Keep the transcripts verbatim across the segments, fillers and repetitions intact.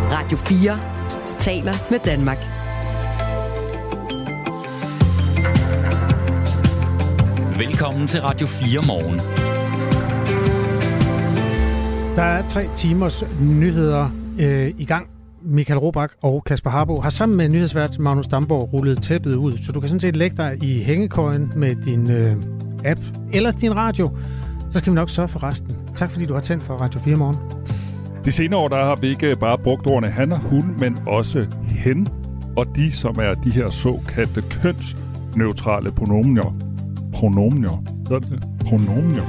Radio fire taler med Danmark. Velkommen til Radio fire morgen. Der er tre timers nyheder øh, i gang. Michael Robach og Kasper Harbo har sammen med nyhedsvært Magnus Damborg rullet tæppet ud, så du kan sådan set lægge dig i hængekøjen med din øh, app eller din radio. Så skal vi nok sørge for resten. Tak fordi du har tændt for Radio fire morgen. De senere år, der har vi ikke bare brugt ordene han og hun, men også hen og de, som er de her såkaldte kønsneutrale pronominer. Pronominer. Hvad er det? Pronominer.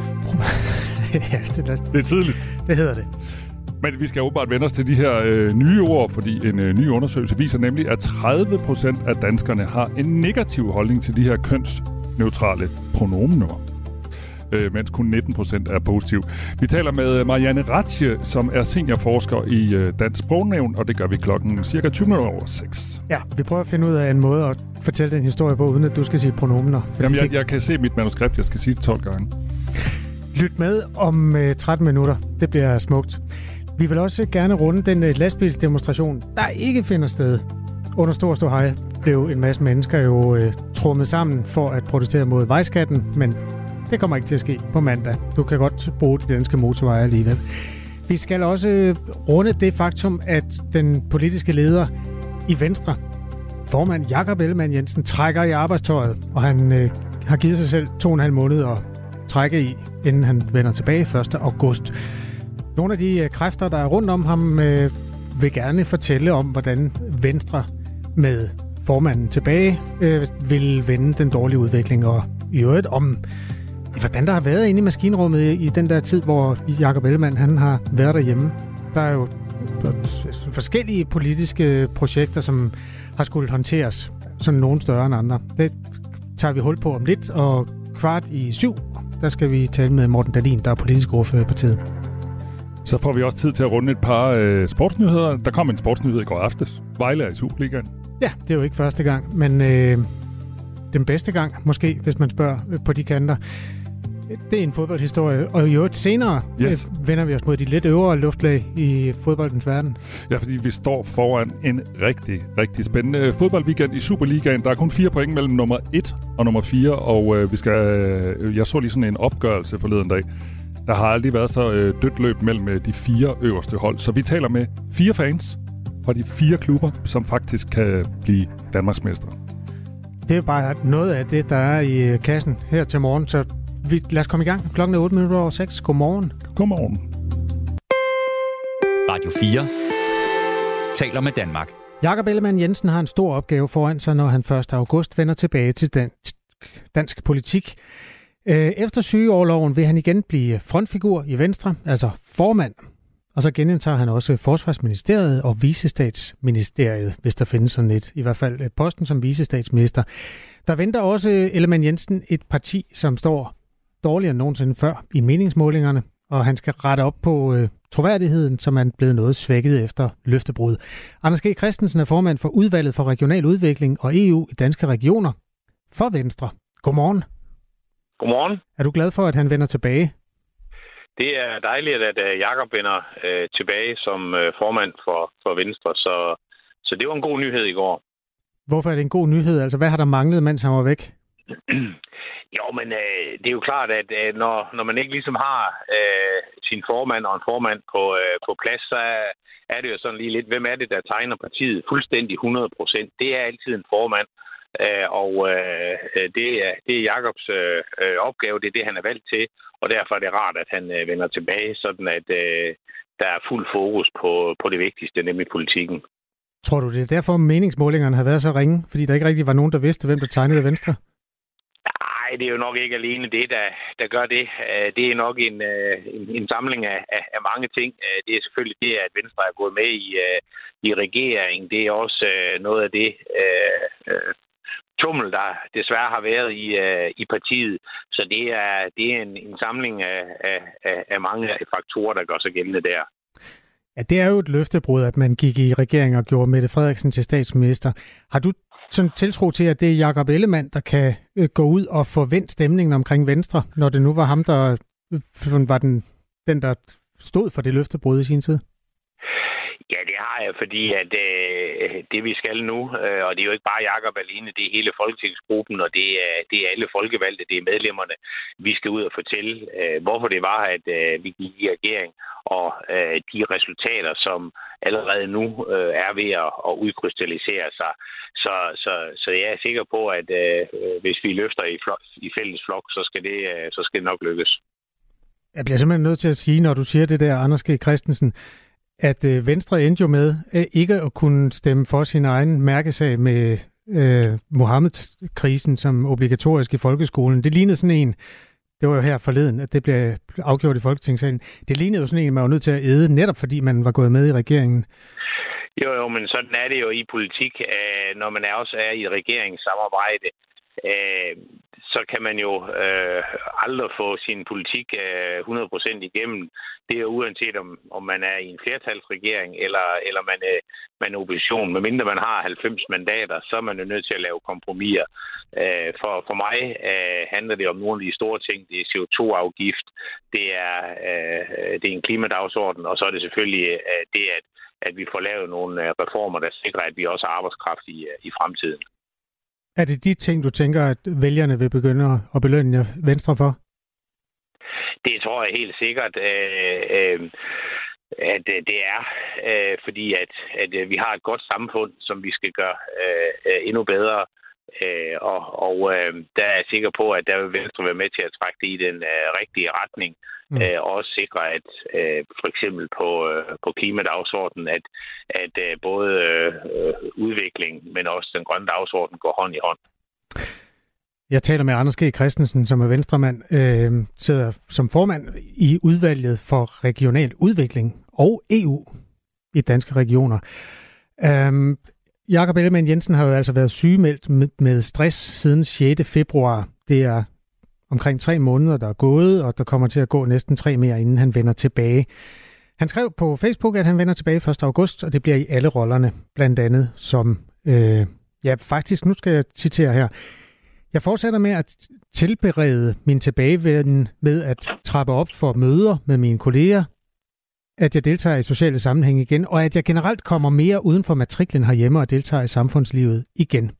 Ja, det, er, det er tidligt. Det hedder det. Men vi skal åbenbart vende os til de her øh, nye ord, fordi en øh, ny undersøgelse viser nemlig, at tredive procent af danskerne har en negativ holdning til de her kønsneutrale pronominer, øh, mens kun nitten procent er positiv. Vi taler med Marianne Ratje, som er seniorforsker i øh, Dansk Sprognævn, og det gør vi klokken cirka tyve minutter over seks. Ja, vi prøver at finde ud af en måde at fortælle den historie på, uden at du skal sige pronominer. Jamen, jeg, jeg kan se mit manuskript, jeg skal sige det tolv gange. Lyt med om øh, tretten minutter. Det bliver smukt. Vi vil også gerne runde den øh, lastbilsdemonstration, der ikke finder sted. Under stor ståhej blev en masse mennesker jo øh, trummet sammen for at protestere mod vejskatten, men det kommer ikke til at ske på mandag. Du kan godt bruge de danske motorveje alligevel. Vi skal også øh, runde det faktum, at den politiske leder i Venstre, formand Jakob Ellemann-Jensen, trækker i arbejdstøjet, og han øh, har givet sig selv to og en halv måned at trække i, inden han vender tilbage første august. Nogle af de øh, kræfter, der er rundt om ham, øh, vil gerne fortælle om, hvordan Venstre med formanden tilbage øh, vil vende den dårlige udvikling, og i øvrigt om, hvordan der har været inde i maskinrummet i, i den der tid, hvor Jakob Ellemann han har været derhjemme. Der er jo forskellige politiske projekter, som har skulle håndteres, sådan nogle større end andre. Det tager vi hul på om lidt, og kvart i syv, der skal vi tale med Morten Dahlin, der er politisk ordfører i partiet. Så får vi også tid til at runde et par øh, sportsnyheder. Der kom en sportsnyhed i går aftes. Vejle er i Superligaen. Ja, det er jo ikke første gang, men øh, den bedste gang, måske, hvis man spørger øh, på de kanter. Det er en fodboldhistorie, og i øvrigt senere yes. øh, vender vi os mod de lidt øvre luftlag i fodboldens verden. Ja, fordi vi står foran en rigtig, rigtig spændende fodboldweekend i Superligaen. Der er kun fire point mellem nummer et og nummer fire, og øh, vi skal, øh, jeg så lige sådan en opgørelse forleden dag. Der har aldrig været så øh, dødt løb mellem øh, de fire øverste hold. Så vi taler med fire fans fra de fire klubber, som faktisk kan blive Danmarksmestre. Det er bare noget af det, der er i kassen her til morgen, så vi, lad os komme i gang. Klokken er otte minutter over seks. Godmorgen. Godmorgen. Radio fire taler med Danmark. Jakob Ellemann-Jensen har en stor opgave foran sig, når han første august vender tilbage til dansk, dansk politik. Efter sygeårloven vil han igen blive frontfigur i Venstre, altså formand. Og så genindtager han også Forsvarsministeriet og Vicestatsministeriet, hvis der findes sådan et, i hvert fald posten som vicestatsminister. Der venter også Ellemann-Jensen et parti, som står dårligere end nogensinde før i meningsmålingerne, og han skal rette op på øh, troværdigheden, som er blevet noget svækket efter løftebrud. Anders G. Christensen er formand for Udvalget for Regional Udvikling og E U i Danske Regioner for Venstre. Godmorgen. Godmorgen. Er du glad for, at han vender tilbage? Det er dejligt, at Jakob vender øh, tilbage som øh, formand for, for Venstre, så, så det var en god nyhed i går. Hvorfor er det en god nyhed? Altså, hvad har der manglet, mens han var væk? Jo, men øh, det er jo klart, at øh, når, når man ikke ligesom har øh, sin formand og en formand på, øh, på plads, så er, er det jo sådan lige lidt, hvem er det, der tegner partiet fuldstændig hundrede procent? Det er altid en formand. Uh, og uh, det, er, det er Jakobs uh, opgave, det er det, han er valgt til, og derfor er det rart, at han uh, vender tilbage, sådan at uh, der er fuld fokus på, på det vigtigste, nemlig politikken. Tror du, det er derfor meningsmålingerne har været så ringe, fordi der ikke rigtig var nogen, der vidste, hvem der tegnede Venstre? Nej, det er jo nok ikke alene det, der, der gør det. Uh, det er nok en, uh, en, en samling af, af, af mange ting. Uh, det er selvfølgelig det, at Venstre er gået med i, uh, i regeringen. Det er også uh, noget af det... Uh, uh, tummel, der desværre har været i, uh, i partiet. Så det er, det er en, en samling af, af, af mange faktorer, der gør sig gældende der. Ja, det er jo et løftebrud, at man gik i regering og gjorde Mette Frederiksen til statsminister. Har du sådan tiltro til, at det er Jakob Ellemann, der kan øh, gå ud og forvente stemningen omkring Venstre, når det nu var ham, der øh, var den, den, der stod for det løftebrud i sin tid? Ja, det har Nej, fordi at øh, det vi skal nu, øh, og det er jo ikke bare Jakob alene, det er hele folketingsgruppen, og det er, det er alle folkevalgte, det er medlemmerne. Vi skal ud og fortælle, øh, hvorfor det var, at øh, vi gik i regering, og øh, de resultater, som allerede nu øh, er ved at, at udkrystallisere sig. Så, så, så jeg er sikker på, at øh, hvis vi løfter i, flok, i fælles flok, så skal, det, øh, så skal det nok lykkes. Jeg bliver simpelthen nødt til at sige, når du siger det der, Anders G. Christensen, at øh, Venstre endte jo med øh, ikke at kunne stemme for sin egen mærkesag med øh, Mohammed-krisen som obligatorisk i folkeskolen. Det lignede sådan en, det var jo her forleden, at det blev afgjort i Folketingssalen. Det lignede jo sådan en, man var nødt til at æde, netop fordi man var gået med i regeringen. Jo, jo, men sådan er det jo i politik, øh, når man også er i regeringssamarbejde. Øh, så kan man jo øh, aldrig få sin politik øh, hundrede procent igennem. Det er jo uanset om, om man er i en flertalsregering eller, eller man, øh, man er opposition. Medmindre man har halvfems mandater, så er man jo nødt til at lave kompromiser. Øh, for, for mig øh, handler det om nogle af de store ting. Det er C O to afgift, det er, øh, det er en klimadagsorden, og så er det selvfølgelig øh, det, at, at vi får lavet nogle øh, reformer, der sikrer, at vi også har arbejdskraft i, øh, i fremtiden. Er det de ting, du tænker, at vælgerne vil begynde at belønne Venstre for? Det tror jeg helt sikkert, øh, øh, at det er, øh, fordi at, at vi har et godt samfund, som vi skal gøre øh, endnu bedre. Øh, og og øh, der er jeg sikker på, at der vil Venstre være med til at trække det i den øh, rigtige retning. Mm. Øh, og også sikre, at øh, for eksempel på, øh, på klimadagsordenen, at, at øh, både øh, udvikling, men også den grønne dagsorden går hånd i hånd. Jeg taler med Anders G. Christensen, som er venstremand, øh, sidder som formand i udvalget for regional udvikling og E U i danske regioner. Øh, Jakob Ellemann-Jensen har jo altså været sygemeldt med, med stress siden sjette februar. Det er omkring tre måneder, der er gået, og der kommer til at gå næsten tre mere, inden han vender tilbage. Han skrev på Facebook, at han vender tilbage første august, og det bliver i alle rollerne, blandt andet som, øh, ja faktisk, nu skal jeg citere her. Jeg fortsætter med at tilberede min tilbagevenden med at trappe op for møder med mine kolleger, at jeg deltager i sociale sammenhæng igen, og at jeg generelt kommer mere uden for matriklen herhjemme og deltager i samfundslivet igen.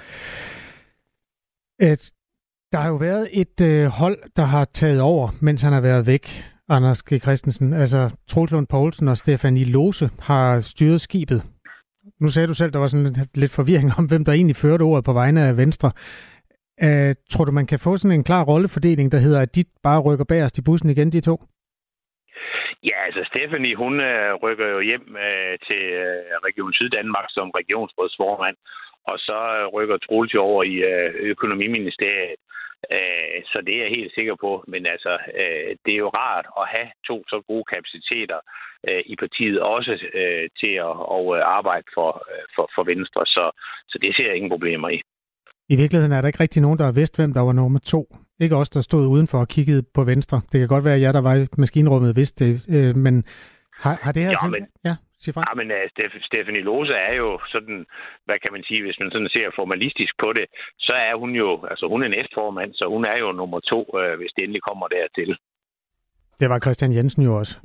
At der har jo været et øh, hold, der har taget over, mens han har været væk, Anders G. Christensen. Altså Troels Lund Poulsen og Stefanie Lose har styret skibet. Nu sagde du selv, der var sådan lidt, lidt forvirring om, hvem der egentlig førte ordet på vegne af Venstre. Uh, tror du, man kan få sådan en klar rollefordeling, der hedder, at de bare rykker bagerst i bussen igen, de to? Ja, altså Stefanie, hun øh, rykker jo hjem øh, til øh, Region Syddanmark som regionsrådsformand, og så øh, rykker Troels jo over i øh, økonomiministeriet. Øh, så det er jeg helt sikker på. Men altså, øh, det er jo rart at have to så gode kapaciteter øh, i partiet, også øh, til at og, øh, arbejde for, øh, for, for Venstre. Så, så det ser jeg ingen problemer i. I virkeligheden er der ikke rigtig nogen, der har vidst, hvem der var nummer to. Ikke os, der stod udenfor og kiggede på Venstre. Det kan godt være, at jeg, der var i maskinrummet, vidste det. Øh, men har, har det her... Ja, men, ja, sig fra. Ja, men uh, Steph- Stefanie Lose er jo sådan, hvad kan man sige, hvis man sådan ser formalistisk på det, så er hun jo, altså hun er næstformand, så hun er jo nummer to, uh, hvis det endelig kommer dertil. Det var Christian Jensen jo også.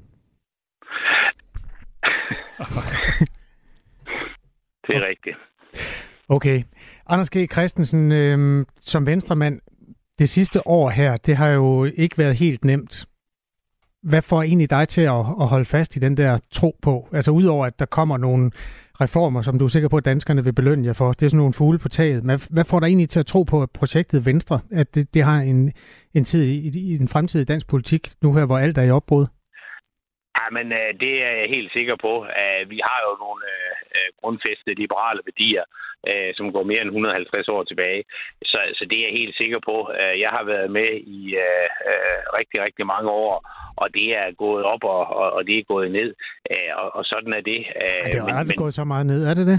Det er rigtigt. Okay. Anders G. Christensen, øh, som venstremand, det sidste år her, det har jo ikke været helt nemt. Hvad får egentlig dig til at, at holde fast i den der tro på? Altså udover at der kommer nogle reformer, som du er sikker på, at danskerne vil belønne jer for. Det er sådan nogle fugle på taget. Men hvad får dig egentlig til at tro på, at projektet Venstre, at det, det har en, en tid i, i en fremtidig dansk politik, nu her, hvor alt er i opbrud? Ja, men uh, det er jeg helt sikker på. Uh, vi har jo nogle uh, grundfæstede liberale værdier, uh, som går mere end et hundrede og halvtreds år tilbage. Så, så det er jeg helt sikker på. Uh, jeg har været med i uh, uh, rigtig, rigtig mange år, og det er gået op, og, og, og det er gået ned. Uh, og, og sådan er det. Uh, ja, det er jo aldrig men, gået så meget ned, er det det?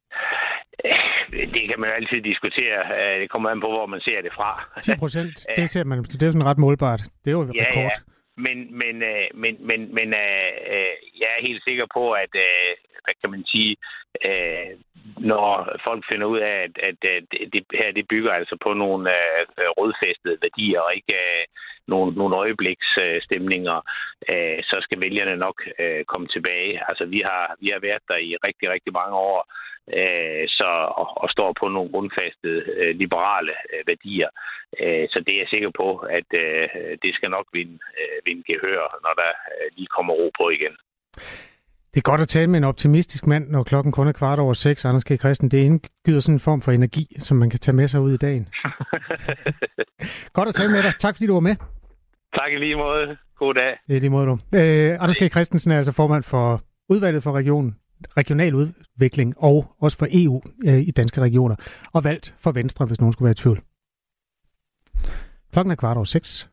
Det kan man jo altid diskutere. Det kommer an på, hvor man ser det fra. ti procent, det ser man. Det er jo sådan ret målbart. Det er jo ja, rekord. Ja. Men, men, men, men, men øh, jeg er helt sikker på, at øh, hvad kan man sige, øh, når folk finder ud af, at, at, at det her det bygger altså på nogle øh, rodfæstede værdier, og ikke, øh, nogle, nogle øjebliksstemninger, øh, så skal vælgerne nok øh, komme tilbage. Altså, vi har, vi har været der i rigtig, rigtig mange år, øh, så, og, og står på nogle grundfastede øh, liberale øh, værdier. Øh, så det er jeg sikker på, at øh, det skal nok vinde, øh, vinde gehør, når der øh, lige kommer ro på igen. Det er godt at tale med en optimistisk mand, når klokken kun er kvart over seks, Anders G. Christen. Det indgyder sådan en form for energi, som man kan tage med sig ud i dagen. Godt at tale med dig. Tak fordi du var med. Tak i lige måde. God dag. Det er lige måde, du. Øh, Anders G. Christensen er altså formand for udvalget for regionen, regional udvikling og også for E U øh, i danske regioner, og valgt for Venstre, hvis nogen skulle være i tvivl. Klokken er kvart over seks.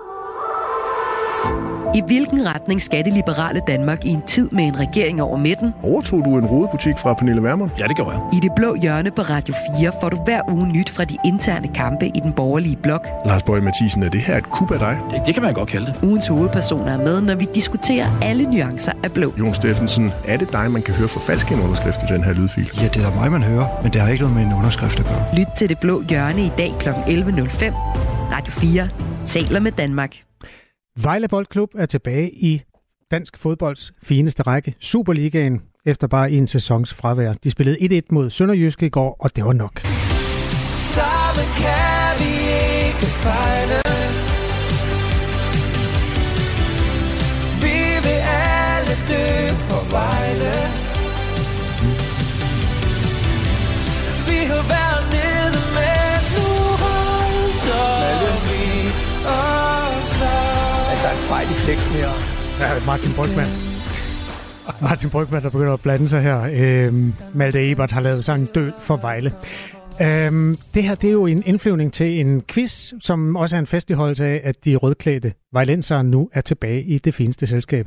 I hvilken retning skal det liberale Danmark i en tid med en regering over midten? Overtog du en rodebutik fra Pernille Vermund? Ja, det gør jeg. I det blå hjørne på Radio fire får du hver uge nyt fra de interne kampe i den borgerlige blok. Lars Boje Mathiesen, er det her et kub af dig? Det, det kan man godt kalde det. Ugens hovedpersoner er med, når vi diskuterer alle nuancer af blå. Jon Steffensen, er det dig, man kan høre for falsk en underskrift i den her lydfil? Ja, det er da mig, man hører, men det har ikke noget med en underskrift at gøre. Lyt til det blå hjørne i dag klokken elleve nul fem. Radio fire taler med Danmark. Vejle Boldklub er tilbage i dansk fodbolds fineste række, Superligaen, efter bare en sæsons fravær. De spillede et et mod Sønderjyske i går, og det var nok. Sammen kan vi ikke fejle. Vi vil alle dø for Vejle. Vi har været nede, men nu rejser vi os op. Der er en fejl i teksten her. Ja, Martin Brygmann. Martin Brygmann, der begynder at blande sig her. Øhm, Malte Ebert har lavet sangen Død for Vejle. Øhm, det her, det er jo en indflyvning til en quiz, som også er en festligholdelse af, at de rødklædte vejlensere nu er tilbage i det fineste selskab.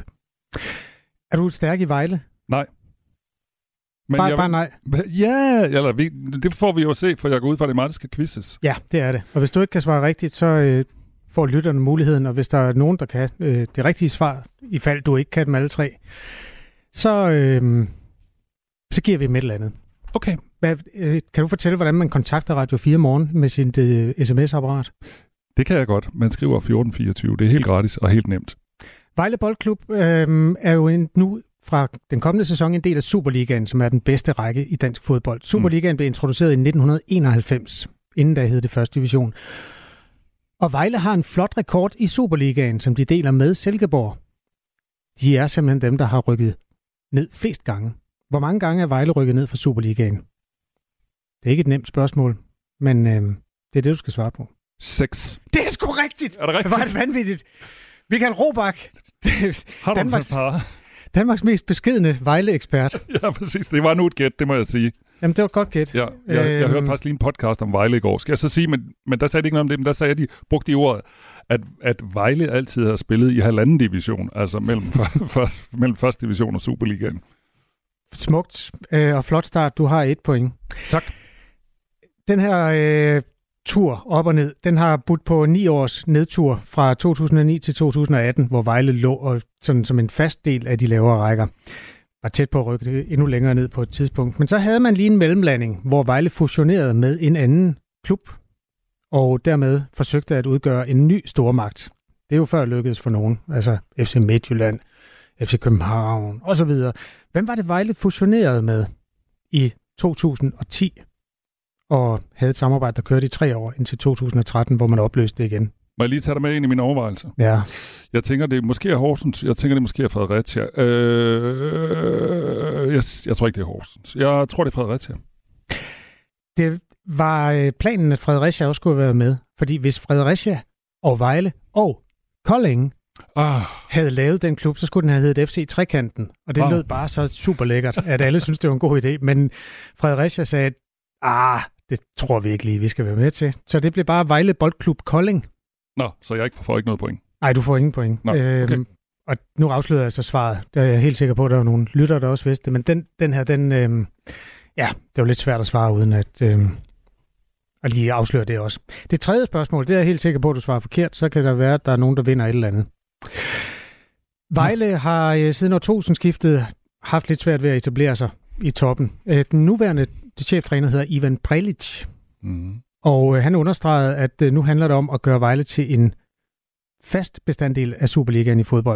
Er du stærk i Vejle? Nej. Men bare, jeg, bare nej? Ja, eller vi, det får vi jo se, for jeg går ud fra, at det er mig, der skal quizzes. Ja, det er det. Og hvis du ikke kan svare rigtigt, så øh, får lytterne muligheden, og hvis der er nogen, der kan øh, det rigtige svar, i fald du ikke kan dem alle tre, så, øh, så giver vi dem et eller andet. Okay. Hvad, øh, kan du fortælle, hvordan man kontakter Radio fire Morgen med sit øh, sms-apparat? Det kan jeg godt. Man skriver fjorten fireogtyve. Det er helt gratis og helt nemt. Vejle Boldklub øh, er jo en, nu fra den kommende sæson en del af Superligaen, som er den bedste række i dansk fodbold. Superligaen mm. blev introduceret i nitten enoghalvfems, inden da hed det første division. Og Vejle har en flot rekord i Superligaen, som de deler med Silkeborg. De er simpelthen dem, der har rykket ned flest gange. Hvor mange gange er Vejle rykket ned fra Superligaen? Det er ikke et nemt spørgsmål, men øh, det er det, du skal svare på. Seks. Det er sgu rigtigt! Er det rigtigt? Det var det vanvittigt. Michael Robach. Har du Danmarks, en par? Danmarks mest beskedne Vejle-ekspert. Ja, præcis. Det var nu et gæt, det må jeg sige. Jamen, det var godt gæt. Ja, jeg, jeg øhm, hørte faktisk lige en podcast om Vejle i går. Skal jeg så sige, men, men der sagde de ikke noget om det, men der sagde de, brugte de ordet, at, at Vejle altid har spillet i halvanden division, altså mellem, for, for, mellem første division og Superligaen. Smukt øh, og flot start. Du har et point. Tak. Den her øh, tur op og ned, den har budt på ni års nedtur fra to tusind og ni til to tusind og atten, hvor Vejle lå og, sådan, som en fast del af de lavere rækker. Var tæt på at rykke det endnu længere ned på et tidspunkt. Men så havde man lige en mellemlanding, hvor Vejle fusionerede med en anden klub, og dermed forsøgte at udgøre en ny stormagt. Det er jo før lykkedes for nogen. Altså F C Midtjylland, F C København osv. Hvem var det Vejle fusionerede med i to tusind og ti? Og havde et samarbejde, der kørte i tre år indtil to tusind og tretten, hvor man opløste det igen. Må jeg lige tage dig med ind i mine overvejelser? Ja. Jeg tænker, det måske er Horsens. Jeg tænker, det måske er Fredericia. Øh, jeg, jeg tror ikke, det er Horsens. Jeg tror, det er Fredericia. Det var planen, at Fredericia også skulle have været med. Fordi hvis Fredericia og Vejle og Kolding ah. havde lavet den klub, så skulle den have heddet F C Trekanten. Og det ah. lød bare så super lækkert, at alle synes det var en god idé. Men Fredericia sagde, ah, det tror vi ikke lige, vi skal være med til. Så det blev bare Vejle Boldklub Kolding. Nå, så jeg ikke får ikke noget point. Nej, du får ingen point. Nå, okay. øhm, og nu afslører jeg så svaret. Der er jeg helt sikker på, at der er nogle lyttere, der også vidste det. Men den, den her, den, øhm, ja, det var lidt svært at svare, uden at, øhm, at lige afsløre det også. Det tredje spørgsmål, det er jeg helt sikker på, at du svarer forkert. Så kan der være, at der er nogen, der vinder et eller andet. Vejle Nå. har øh, siden årtusindskiftet haft lidt svært ved at etablere sig i toppen. Øh, den nuværende cheftræner hedder Ivan Prelic. Mm. Og øh, han understregede, at øh, nu handler det om at gøre Vejle til en fast bestanddel af Superligaen i fodbold.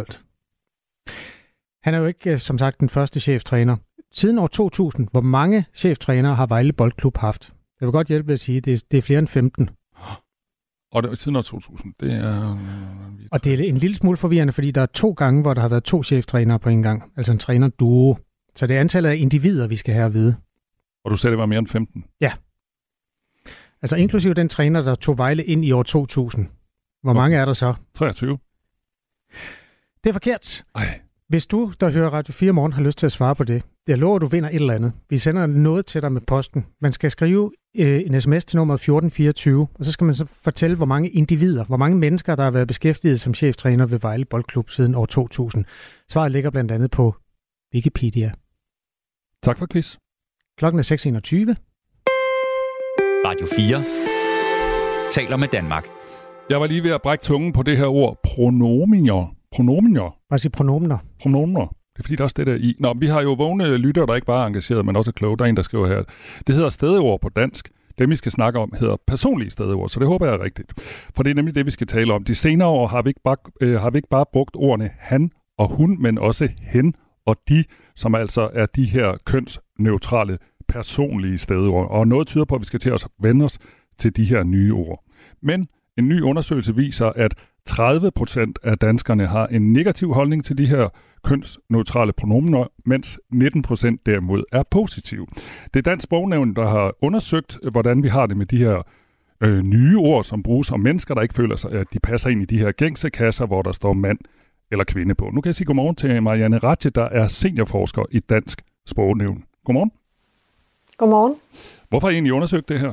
Han er jo ikke, som sagt, den første cheftræner. Siden år to tusind, hvor mange cheftrænere har Vejle Boldklub haft? Jeg vil godt hjælpe ved at sige, at det er, det er flere end femten. Og det, siden år to tusind, det er... Og det er en lille smule forvirrende, fordi der er to gange, hvor der har været to cheftrænere på en gang. Altså en træner-duo. Så det er antallet af individer, vi skal have at vide. Og du sagde, det var mere end femten? Ja. Altså inklusive den træner, der tog Vejle ind i år to tusind. Hvor okay. mange er der så? treogtyve. Det er forkert. Ej. Hvis du, der hører Radio fire Morgen, har lyst til at svare på det, jeg lover, at du vinder et eller andet. Vi sender noget til dig med posten. Man skal skrive øh, en sms til nummer fjorten fireogtyve, og så skal man så fortælle, hvor mange individer, hvor mange mennesker, der har været beskæftiget som cheftræner ved Vejle Boldklub siden år to tusind. Svaret ligger blandt andet på Wikipedia. Tak for quiz. Klokken er seks enogtyve. Radio fire taler med Danmark. Jeg var lige ved at brække tungen på det her ord pronomier. Pronomier. Bare sige pronomener. Pronomener. Det er fordi, der er også det der i. Nå, vi har jo vågne lyttere, der ikke bare er engageret, men også er kloge. Der er en, der skriver her. Det hedder stedord på dansk. Dem, vi skal snakke om, hedder personlige stedord, så det håber jeg er rigtigt. For det er nemlig det, vi skal tale om. De senere år har vi ikke bare, øh, har vi ikke bare brugt ordene han og hun, men også hen og de, som altså er de her kønsneutrale personlige stedord. Og noget tyder på, at vi skal til at vende os til de her nye ord. Men en ny undersøgelse viser, at tredive procent af danskerne har en negativ holdning til de her kønsneutrale pronomener, mens nitten procent derimod er positive. Det er Dansk Sprognævn, der har undersøgt, hvordan vi har det med de her øh, nye ord, som bruges om mennesker, der ikke føler sig, at de passer ind i de her gængse kasser, hvor der står mand eller kvinde på. Nu kan jeg sige godmorgen til Marianne Ratje, der er seniorforsker i Dansk Sprognævn. Godmorgen. Godmorgen. Hvorfor har I egentlig undersøgt det her?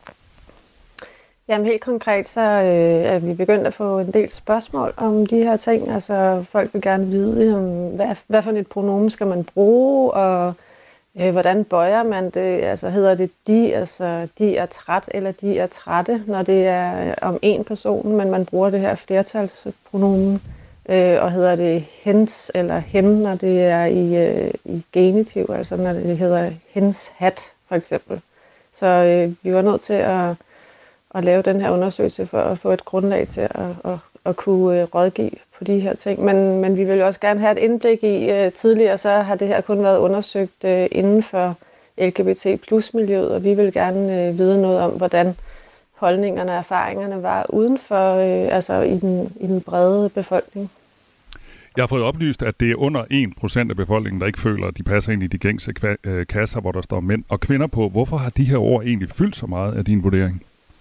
Jamen helt konkret, så øh, er vi begyndt at få en del spørgsmål om de her ting. Altså folk vil gerne vide, om, hvad, hvad for et pronomen skal man bruge, og øh, hvordan bøjer man det? Altså hedder det de, altså de er træt, eller de er trætte, når det er om en person, men man bruger det her flertalspronomen. Øh, og hedder det hens eller hen, når det er i, øh, i genitiv, altså når det hedder hens hat, for eksempel. Så øh, vi var nødt til at at lave den her undersøgelse for at få et grundlag til at, at, at kunne rådgive på de her ting. Men, men vi vil også gerne have et indblik i, uh, tidligere så har det her kun været undersøgt uh, inden for L G B T plus miljøet, og vi vil gerne uh, vide noget om, hvordan holdningerne og erfaringerne var uden for, uh, altså i den, i den brede befolkning. Jeg har fået oplyst, at det er under en procent af befolkningen, der ikke føler, at de passer ind i de gængse kasser, hvor der står mænd og kvinder på. Hvorfor har de her ord egentlig fyldt så meget af din vurdering?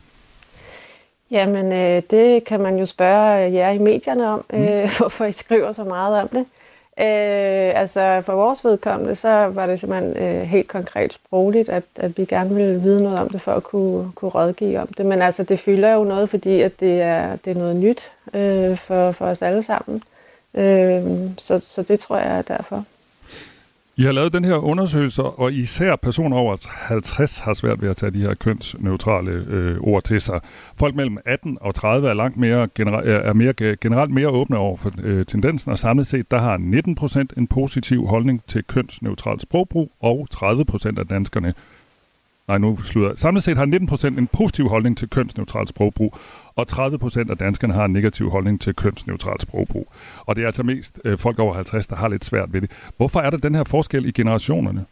Jamen, øh, det kan man jo spørge jer i medierne om, øh, mm. hvorfor I skriver så meget om det. Øh, altså, for vores vedkommende, så var det simpelthen øh, helt konkret sprogligt, at, at vi gerne ville vide noget om det, for at kunne, kunne rådgive om det. Men altså, det fylder jo noget, fordi at det, er, det er noget nyt øh, for, for os alle sammen. Øh, så, så det tror jeg er derfor. I har lavet den her undersøgelse, og især personer over halvtreds har svært ved at tage de her kønsneutrale øh, ord til sig. Folk mellem atten og tredive er langt mere, genera- er mere generelt mere åbne over for øh, tendensen, og samlet set der har nitten procent en positiv holdning til kønsneutral sprogbrug, og tredive procent af danskerne Nej, nu slutter. Samlet set har nitten procent en positiv holdning til kønsneutral sprogbrug, og tredive procent af danskerne har en negativ holdning til kønsneutral sprogbrug. Og det er altså mest øh, folk over halvtreds, der har lidt svært ved det. Hvorfor er der den her forskel i generationerne?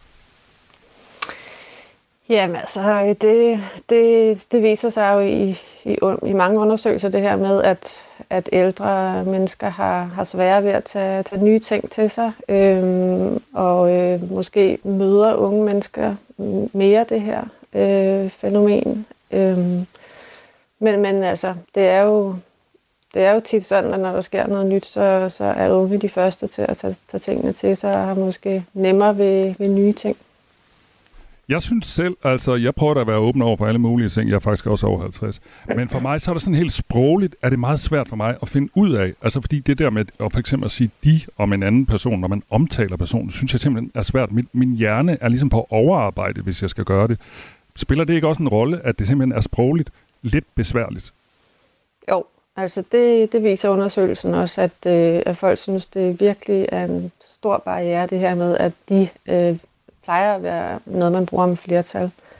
Jamen altså, det, det, det viser sig jo i, i, i mange undersøgelser det her med, at, at ældre mennesker har, har sværere ved at tage, tage nye ting til sig, øhm, og øh, måske møder unge mennesker mere det her øh, fænomen. Øhm, men, men altså, det er jo det er jo tit sådan, at når der sker noget nyt, så, så er unge de første til at tage, tage tingene til sig, og har måske nemmere ved, ved nye ting. Jeg synes selv, altså jeg prøver da at være åben over for alle mulige ting. Jeg er faktisk også over halvtreds. Men for mig, så er det sådan helt sprogligt, er det meget svært for mig at finde ud af. Altså fordi det der med at for eksempel at sige de om en anden person, når man omtaler personen, synes jeg simpelthen er svært. Min, min hjerne er ligesom på overarbejde, hvis jeg skal gøre det. Spiller det ikke også en rolle, at det simpelthen er sprogligt lidt besværligt? Jo, altså det, det viser undersøgelsen også, at, øh, at folk synes, det virkelig er en stor barriere, det her med, at de... Øh, plejer at være noget, man bruger om flertal.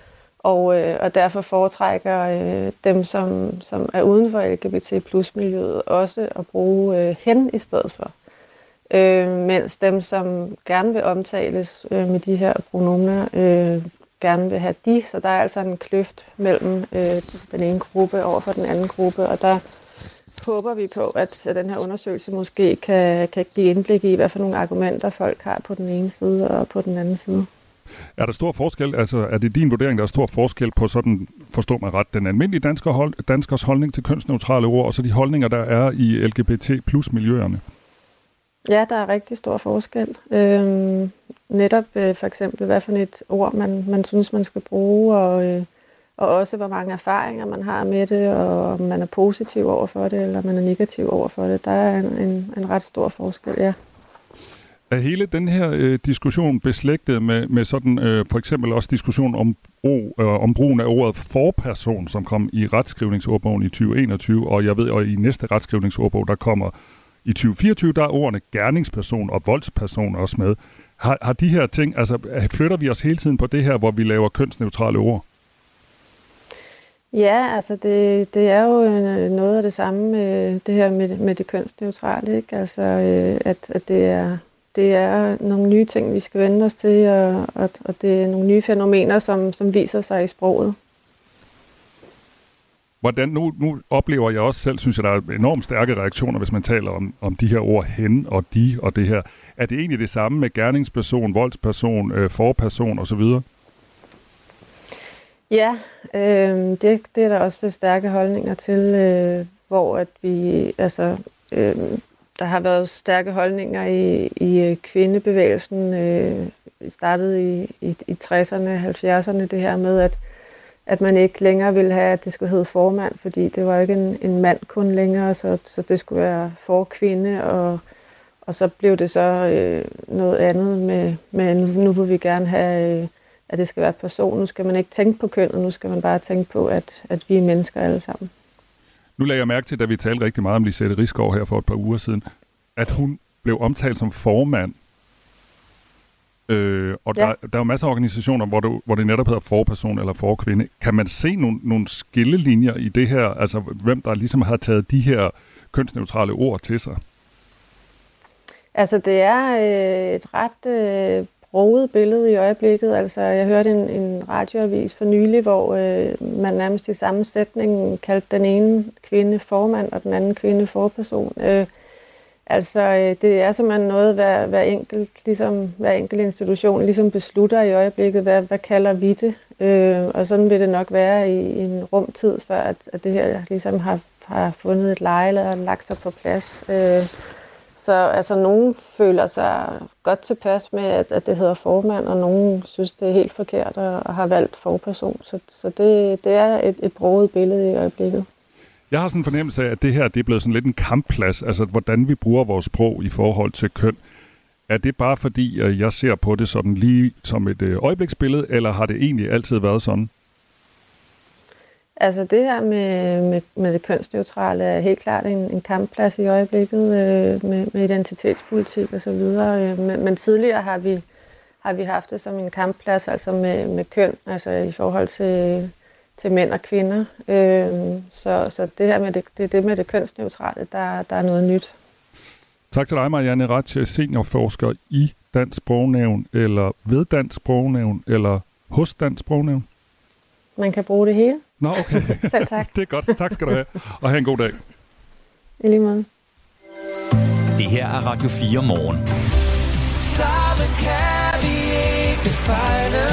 Og, øh, og derfor foretrækker øh, dem, som, som er uden for L G B T plus miljøet, også at bruge øh, hen i stedet for. Øh, mens dem, som gerne vil omtales øh, med de her pronomener, øh, gerne vil have de. Så der er altså en kløft mellem øh, den ene gruppe over for den anden gruppe, og der håber vi på, at, at den her undersøgelse måske kan, kan give indblik i, hvad for nogle argumenter folk har på den ene side og på den anden side. Er der stor forskel, altså er det din vurdering, der er stor forskel på sådan, forstå mig ret, den almindelige dansker hold, danskers holdning til kønsneutrale ord, og så de holdninger, der er i L G B T plus miljøerne? Ja, der er rigtig stor forskel. Øhm, netop øh, for eksempel, hvad for et ord, man, man synes, man skal bruge, og, øh, og også hvor mange erfaringer man har med det, og om man er positiv over for det, eller man er negativ over for det. Der er en, en, en ret stor forskel, ja. Er hele den her øh, diskussion beslægtet med, med sådan øh, for eksempel også diskussion om, o, øh, om brugen af ordet forperson, som kom i retskrivningsordbogen i tyve enogtyve, og jeg ved, og i næste retskrivningsordbog, der kommer i tyve fireogtyve, der er ordene gerningsperson og voldsperson også med. Har, har de her ting, altså flytter vi os hele tiden på det her, hvor vi laver kønsneutrale ord? Ja, altså det, det er jo noget af det samme med det her med, med det kønsneutrale, ikke? Altså at, at det er Det er nogle nye ting, vi skal vende os til, og, og, og det er nogle nye fænomener, som, som viser sig i sproget. Hvordan, nu, nu oplever jeg også selv, synes jeg, der er enormt stærke reaktioner, hvis man taler om, om de her ord hen og de og det her. Er det egentlig det samme med gerningsperson, voldsperson, øh, forperson osv.? Ja, øh, det, det er der også stærke holdninger til, øh, hvor at vi, altså... Øh, Der har været stærke holdninger i, i kvindebevægelsen, øh, startet i, i, i tresserne, halvfjerdserne, det her med, at, at man ikke længere ville have, at det skulle hedde formand, fordi det var ikke en, en mand kun længere, så, så det skulle være for kvinde, og, og så blev det så øh, noget andet med, med nu, nu vil vi gerne have, øh, at det skal være person. Nu skal man ikke tænke på kønnet, nu skal man bare tænke på, at, at vi er mennesker alle sammen. Nu lagde jeg mærke til, da vi talte rigtig meget om Lisette Risgaard her for et par uger siden, at hun blev omtalt som formand. Øh, og ja. der, der er jo masser af organisationer, hvor det, hvor det netop hedder forperson eller forkvinde. Kan man se nogle, nogle skillelinjer i det her, altså hvem der ligesom har taget de her kønsneutrale ord til sig? Altså det er øh, et ret øh, broget billede i øjeblikket. Altså jeg hørte en, en radioavis for nylig, hvor øh, man nærmest i samme sætning kaldte den ene kvinde formand og den anden kvinde forperson. Øh, altså øh, det er simpelthen noget, hver, hver, enkelt, ligesom, hver enkelt institution ligesom beslutter i øjeblikket, hvad, hvad kalder vi det. Øh, og sådan vil det nok være i, i en rumtid, før at, at det her ligesom har, har fundet et leje eller lagt sig på plads. Øh, Så altså, nogen føler sig godt tilpas med, at, at det hedder formand, og nogen synes, det er helt forkert og, og har valgt forperson. Så, så det, det er et, et broget billede i øjeblikket. Jeg har sådan en fornemmelse af, at det her det er blevet sådan lidt en kampplads, altså hvordan vi bruger vores sprog i forhold til køn. Er det bare fordi, jeg ser på det sådan lige som et øjebliksbillede, eller har det egentlig altid været sådan? Altså det her med, med, med det kønsneutrale er helt klart en, en kampplads i øjeblikket øh, med, med identitetspolitik og så videre. Øh, men, men tidligere har vi, har vi haft det som en kampplads, altså med, med køn, altså i forhold til, til mænd og kvinder. Øh, så, så det her med det, det, det med det kønsneutrale, der, der er noget nyt. Tak til dig, Marianne Ratche, seniorforsker i Dansk Sprognævn, eller ved Dansk Sprognævn, eller hos Dansk Sprognævn. Man kan bruge det hele. Nå, okay. Selv tak. Det er godt. Tak skal du have. Og have en god dag. I lige måde. Det her er Radio fire Morgen. Sammen kan vi ikke fejle.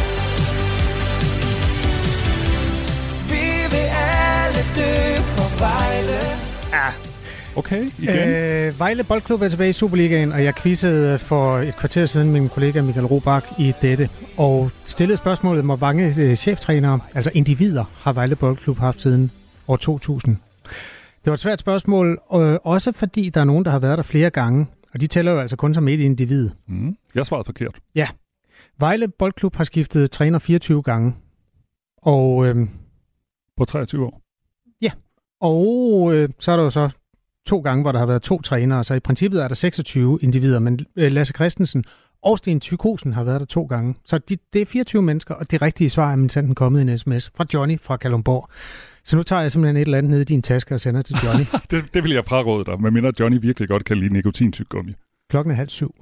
Vi vil alle dø for Vejle. Ja. Okay, igen. Øh, Vejle Boldklub er tilbage i Superligaen, og jeg quizzede for et kvarter siden min kollega Michael Robach i dette, og stillede spørgsmålet, hvor mange øh, cheftrænere, altså individer, har Vejle Boldklub haft siden år to tusind. Det var et svært spørgsmål, øh, også fordi der er nogen, der har været der flere gange, og de tæller jo altså kun som et individ. Mm. Jeg svarede forkert. Ja. Vejle Boldklub har skiftet træner fireogtyve gange. Og, øh, på treogtyve år? Ja, og øh, så er der jo så to gange, hvor der har været to trænere, så i princippet er der seksogtyve individer, men Lasse Christensen og Sten Tykosen har været der to gange. Så de, det er fireogtyve mennesker, og det rigtige svar er minsanten kommet en sms fra Johnny fra Kalundborg. Så nu tager jeg simpelthen et eller andet ned i din taske og sender til Johnny. det, det vil jeg fraråde dig, medmindre Johnny virkelig godt kan lide nikotintyggegummi. Klokken er halv syv.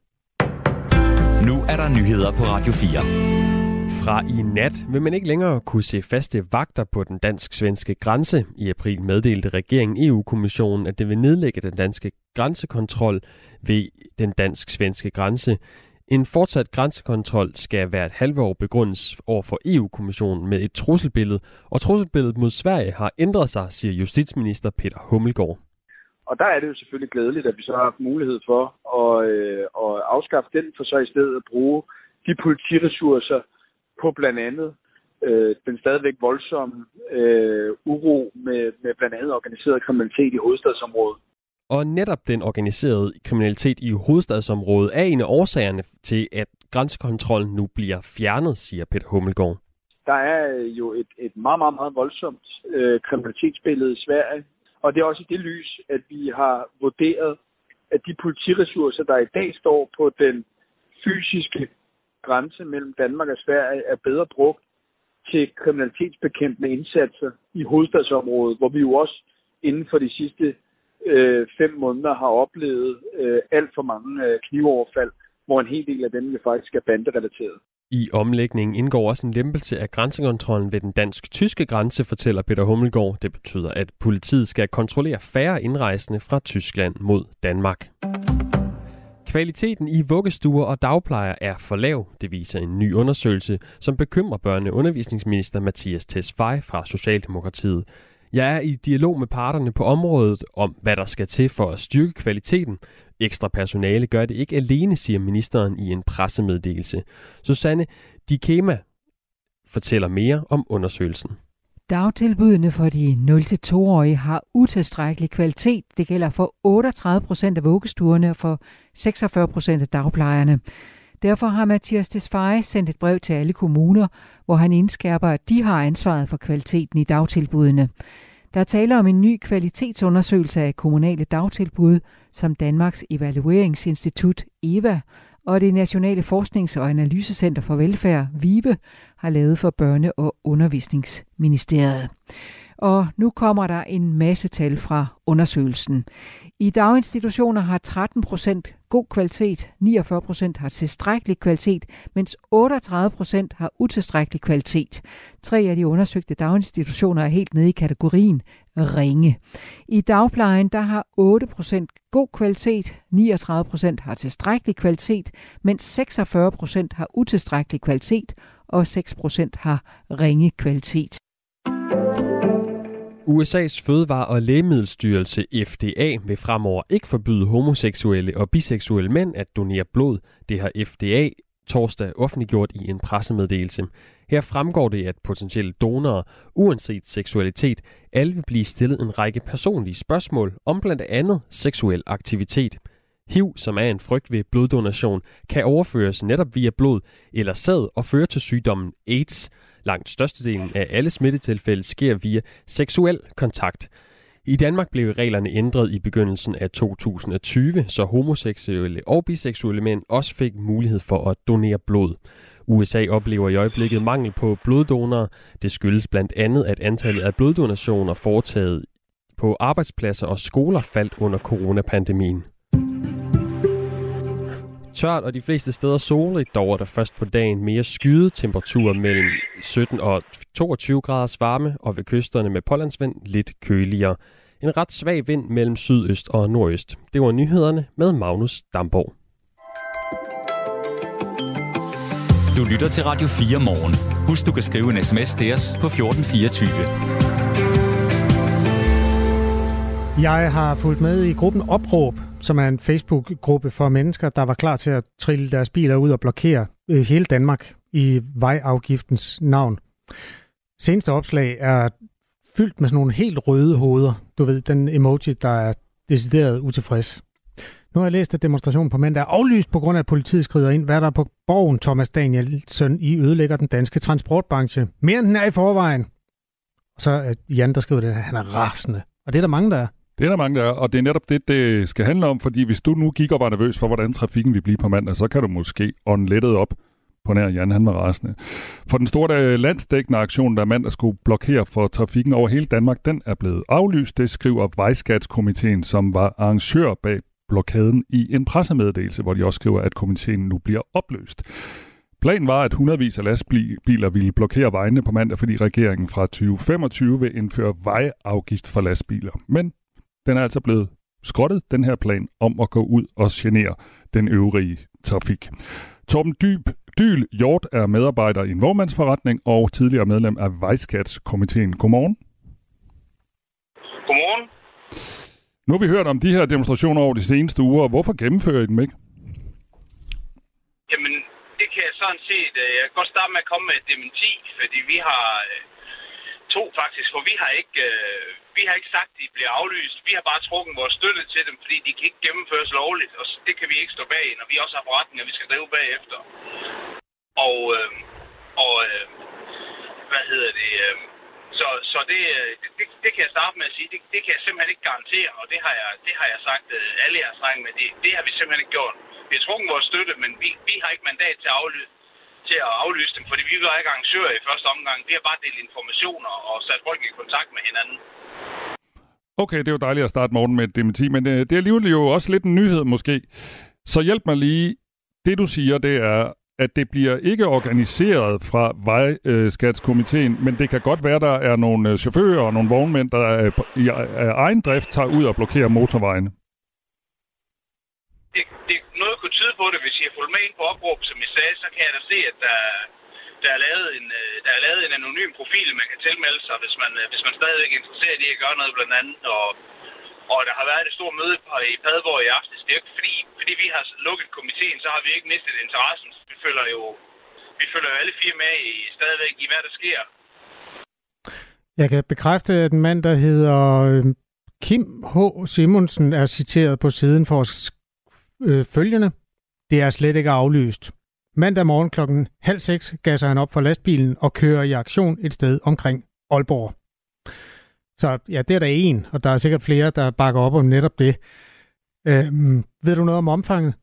Nu er der nyheder på Radio fire. Fra i nat vil man ikke længere kunne se faste vagter på den dansk-svenske grænse. I april meddelte regeringen E U-kommissionen, at det vil nedlægge den danske grænsekontrol ved den dansk-svenske grænse. En fortsat grænsekontrol skal hvert halve år begrundes over for E U-kommissionen med et trusselbillede, og trusselbilledet mod Sverige har ændret sig, siger justitsminister Peter Hummelgaard. Og der er det jo selvfølgelig glædeligt, at vi så har haft mulighed for at, øh, at afskaffe den, for så i stedet at bruge de politiressourcer på blandt andet øh, den stadigvæk voldsomme øh, uro med, med blandt andet organiseret kriminalitet i hovedstadsområdet. Og netop den organiserede kriminalitet i hovedstadsområdet er en af årsagerne til, at grænsekontrollen nu bliver fjernet, siger Peter Hummelgaard. Der er jo et, et meget, meget, meget voldsomt øh, kriminalitetsbillede i Sverige. Og det er også i det lys, at vi har vurderet, at de politiressourcer, der i dag står på den fysiske grænse mellem Danmark og Sverige, er bedre brugt til kriminalitetsbekæmpende indsatser i hovedstadsområdet, hvor vi jo også inden for de sidste øh, fem måneder har oplevet øh, alt for mange øh, knivoverfald, hvor en hel del af dem jo faktisk er banderelateret. I omlægningen indgår også en lempelse af grænsekontrollen ved den dansk-tyske grænse, fortæller Peter Hummelgaard. Det betyder, at politiet skal kontrollere færre indrejsende fra Tyskland mod Danmark. Kvaliteten i vuggestuer og dagplejer er for lav, det viser en ny undersøgelse, som bekymrer børne- og undervisningsminister Mattias Tesfaye fra Socialdemokratiet. Jeg er i dialog med parterne på området om, hvad der skal til for at styrke kvaliteten. Ekstra personale gør det ikke alene, siger ministeren i en pressemeddelelse. Susanne Dikema fortæller mere om undersøgelsen. Dagtilbudene for de nul til to-årige har utilstrækkelig kvalitet. Det gælder for otteogtredive procent af vuggestuerne og for seksogfyrre procent af dagplejerne. Derfor har Mattias Tesfaye sendt et brev til alle kommuner, hvor han indskærper, at de har ansvaret for kvaliteten i dagtilbudene. Der taler om en ny kvalitetsundersøgelse af kommunale dagtilbud, som Danmarks Evalueringsinstitut E V A og det Nationale Forsknings- og Analysecenter for Velfærd, VIVE, har lavet for Børne- og Undervisningsministeriet. Og nu kommer der en masse tal fra undersøgelsen. I daginstitutioner har tretten procent god kvalitet, niogfyrre procent har tilstrækkelig kvalitet, mens otteogtredive procent har utilstrækkelig kvalitet. Tre af de undersøgte daginstitutioner er helt nede i kategorien ringe. I dagplejen der har otte procent god kvalitet, niogtredive procent har tilstrækkelig kvalitet, mens seksogfyrre procent har utilstrækkelig kvalitet, og seks procent har ringe kvalitet. U S A's Fødevare- og Lægemiddelstyrelse F D A vil fremover ikke forbyde homoseksuelle og biseksuelle mænd at donere blod. Det har F D A torsdag offentliggjort i en pressemeddelelse. Her fremgår det, at potentielle donorer, uanset seksualitet, alle vil blive stillet en række personlige spørgsmål om blandt andet seksuel aktivitet. H I V, som er en frygt ved bloddonation, kan overføres netop via blod eller sæd og føre til sygdommen AIDS. Langt størstedelen af alle smittetilfælde sker via seksuel kontakt. I Danmark blev reglerne ændret i begyndelsen af to tusind og tyve, så homoseksuelle og biseksuelle mænd også fik mulighed for at donere blod. U S A oplever i øjeblikket mangel på bloddonorer. Det skyldes blandt andet, at antallet af bloddonationer foretaget på arbejdspladser og skoler faldt under coronapandemien. Tørt og de fleste steder solrigt, dog er der først på dagen mere skyet, temperaturer mellem sytten og toogtyve graders varme, og ved kysterne med pålandsvind lidt køligere. En ret svag vind mellem sydøst og nordøst. Det var nyhederne med Magnus Damborg. Du lytter til Radio fire morgen. Husk, du kan skrive en sms til os på fjorten fireogtyve. Jeg har fulgt med i gruppen Opråb, som er en Facebook-gruppe for mennesker, der var klar til at trille deres biler ud og blokere hele Danmark i vejafgiftens navn. Seneste opslag er fyldt med sådan nogle helt røde hoveder. Du ved, den emoji, der er decideret utilfreds. Nu har jeg læst, at demonstrationen på mandag er aflyst på grund af, at politiet skrider ind. Hvad er der på borgen, Thomas Danielsen, I ødelægger den danske transportbranche? Mere end den er i forvejen. Og så er Jan, der skriver det, at han er rasende. Og det er der mange, der er. Det er der mange, der er, og det er netop det, det skal handle om, fordi hvis du nu gik og var nervøs for, hvordan trafikken vil blive på mandag, så kan du måske ånde lettet op på nær Jan, han var rasende. For den store landsdækkende aktion, der mandag skulle blokere for trafikken over hele Danmark, den er blevet aflyst. Det skriver Vejskatskomiteen, som var arrangør bag blokaden i en pressemeddelelse, hvor de også skriver, at komiteen nu bliver opløst. Planen var, at hundredvis af lastbiler ville blokere vejene på mandag, fordi regeringen fra tyve femogtyve vil indføre vejafgift for lastbiler. Men den er altså blevet skrottet, den her plan om at gå ud og genere den øvrige trafik. Torben Dyb, Dyl Hjort er medarbejder i en vognmandsforretning og tidligere medlem af Vejskatskomiteen. Godmorgen. Godmorgen. Nu har vi hørt om de her demonstrationer over de seneste uger. Hvorfor gennemfører I dem ikke? Jamen, det kan jeg sådan set. Jeg kan godt starte med at komme med et dementi, fordi vi har to faktisk, for vi har ikke, vi har ikke sagt, at de bliver aflyst. Vi har bare trukket vores støtte til dem, fordi de kan ikke gennemføres lovligt, og det kan vi ikke stå bag, når vi også har forretninger, vi skal drive bagefter. Og, og hvad hedder det? Så, så det, det, det kan jeg starte med at sige, det, det kan jeg simpelthen ikke garantere, og det har jeg, det har jeg sagt, alle jeg har snakket med, det, det har vi simpelthen ikke gjort. Vi har trukket vores støtte, men vi, vi har ikke mandat til at aflyse. til at aflyse dem, fordi vi var ikke arrangører i første omgang. Vi har bare delt informationer og sat folk i kontakt med hinanden. Okay, det er jo dejligt at starte morgen med et dementi, men det, det er alligevel jo også lidt en nyhed måske. Så hjælp mig lige. Det du siger, det er, at det bliver ikke organiseret fra Vejskatskomiteen, men det kan godt være, der er nogle chauffører og nogle vognmænd, der er, i egen drift tager ud og blokerer motorvejene. Det, det noget kunne tyde på det, hvis jeg fulgte med ind på opråb, som I sagde, så kan jeg da se, at der, der, er, lavet en, der er lavet en anonym profil, man kan tilmelde sig, hvis man, hvis man stadigvæk er interesseret i at gøre noget blandt andet. Og, og der har været et stort møde i Padborg i aftes. Det er ikke fordi, fordi vi har lukket komiteen, så har vi ikke mistet interessen. Vi følger jo, vi følger jo alle fire med i, stadigvæk i, hvad der sker. Jeg kan bekræfte, at en mand, der hedder Kim H. Simonsen, er citeret på siden for os øh, følgende. Det er slet ikke aflyst. Mandag morgen klokken halv seks gasser han op for lastbilen og kører i aktion et sted omkring Aalborg. Så ja, det er der en, og der er sikkert flere, der bakker op om netop det. Øhm, ved du noget om omfanget?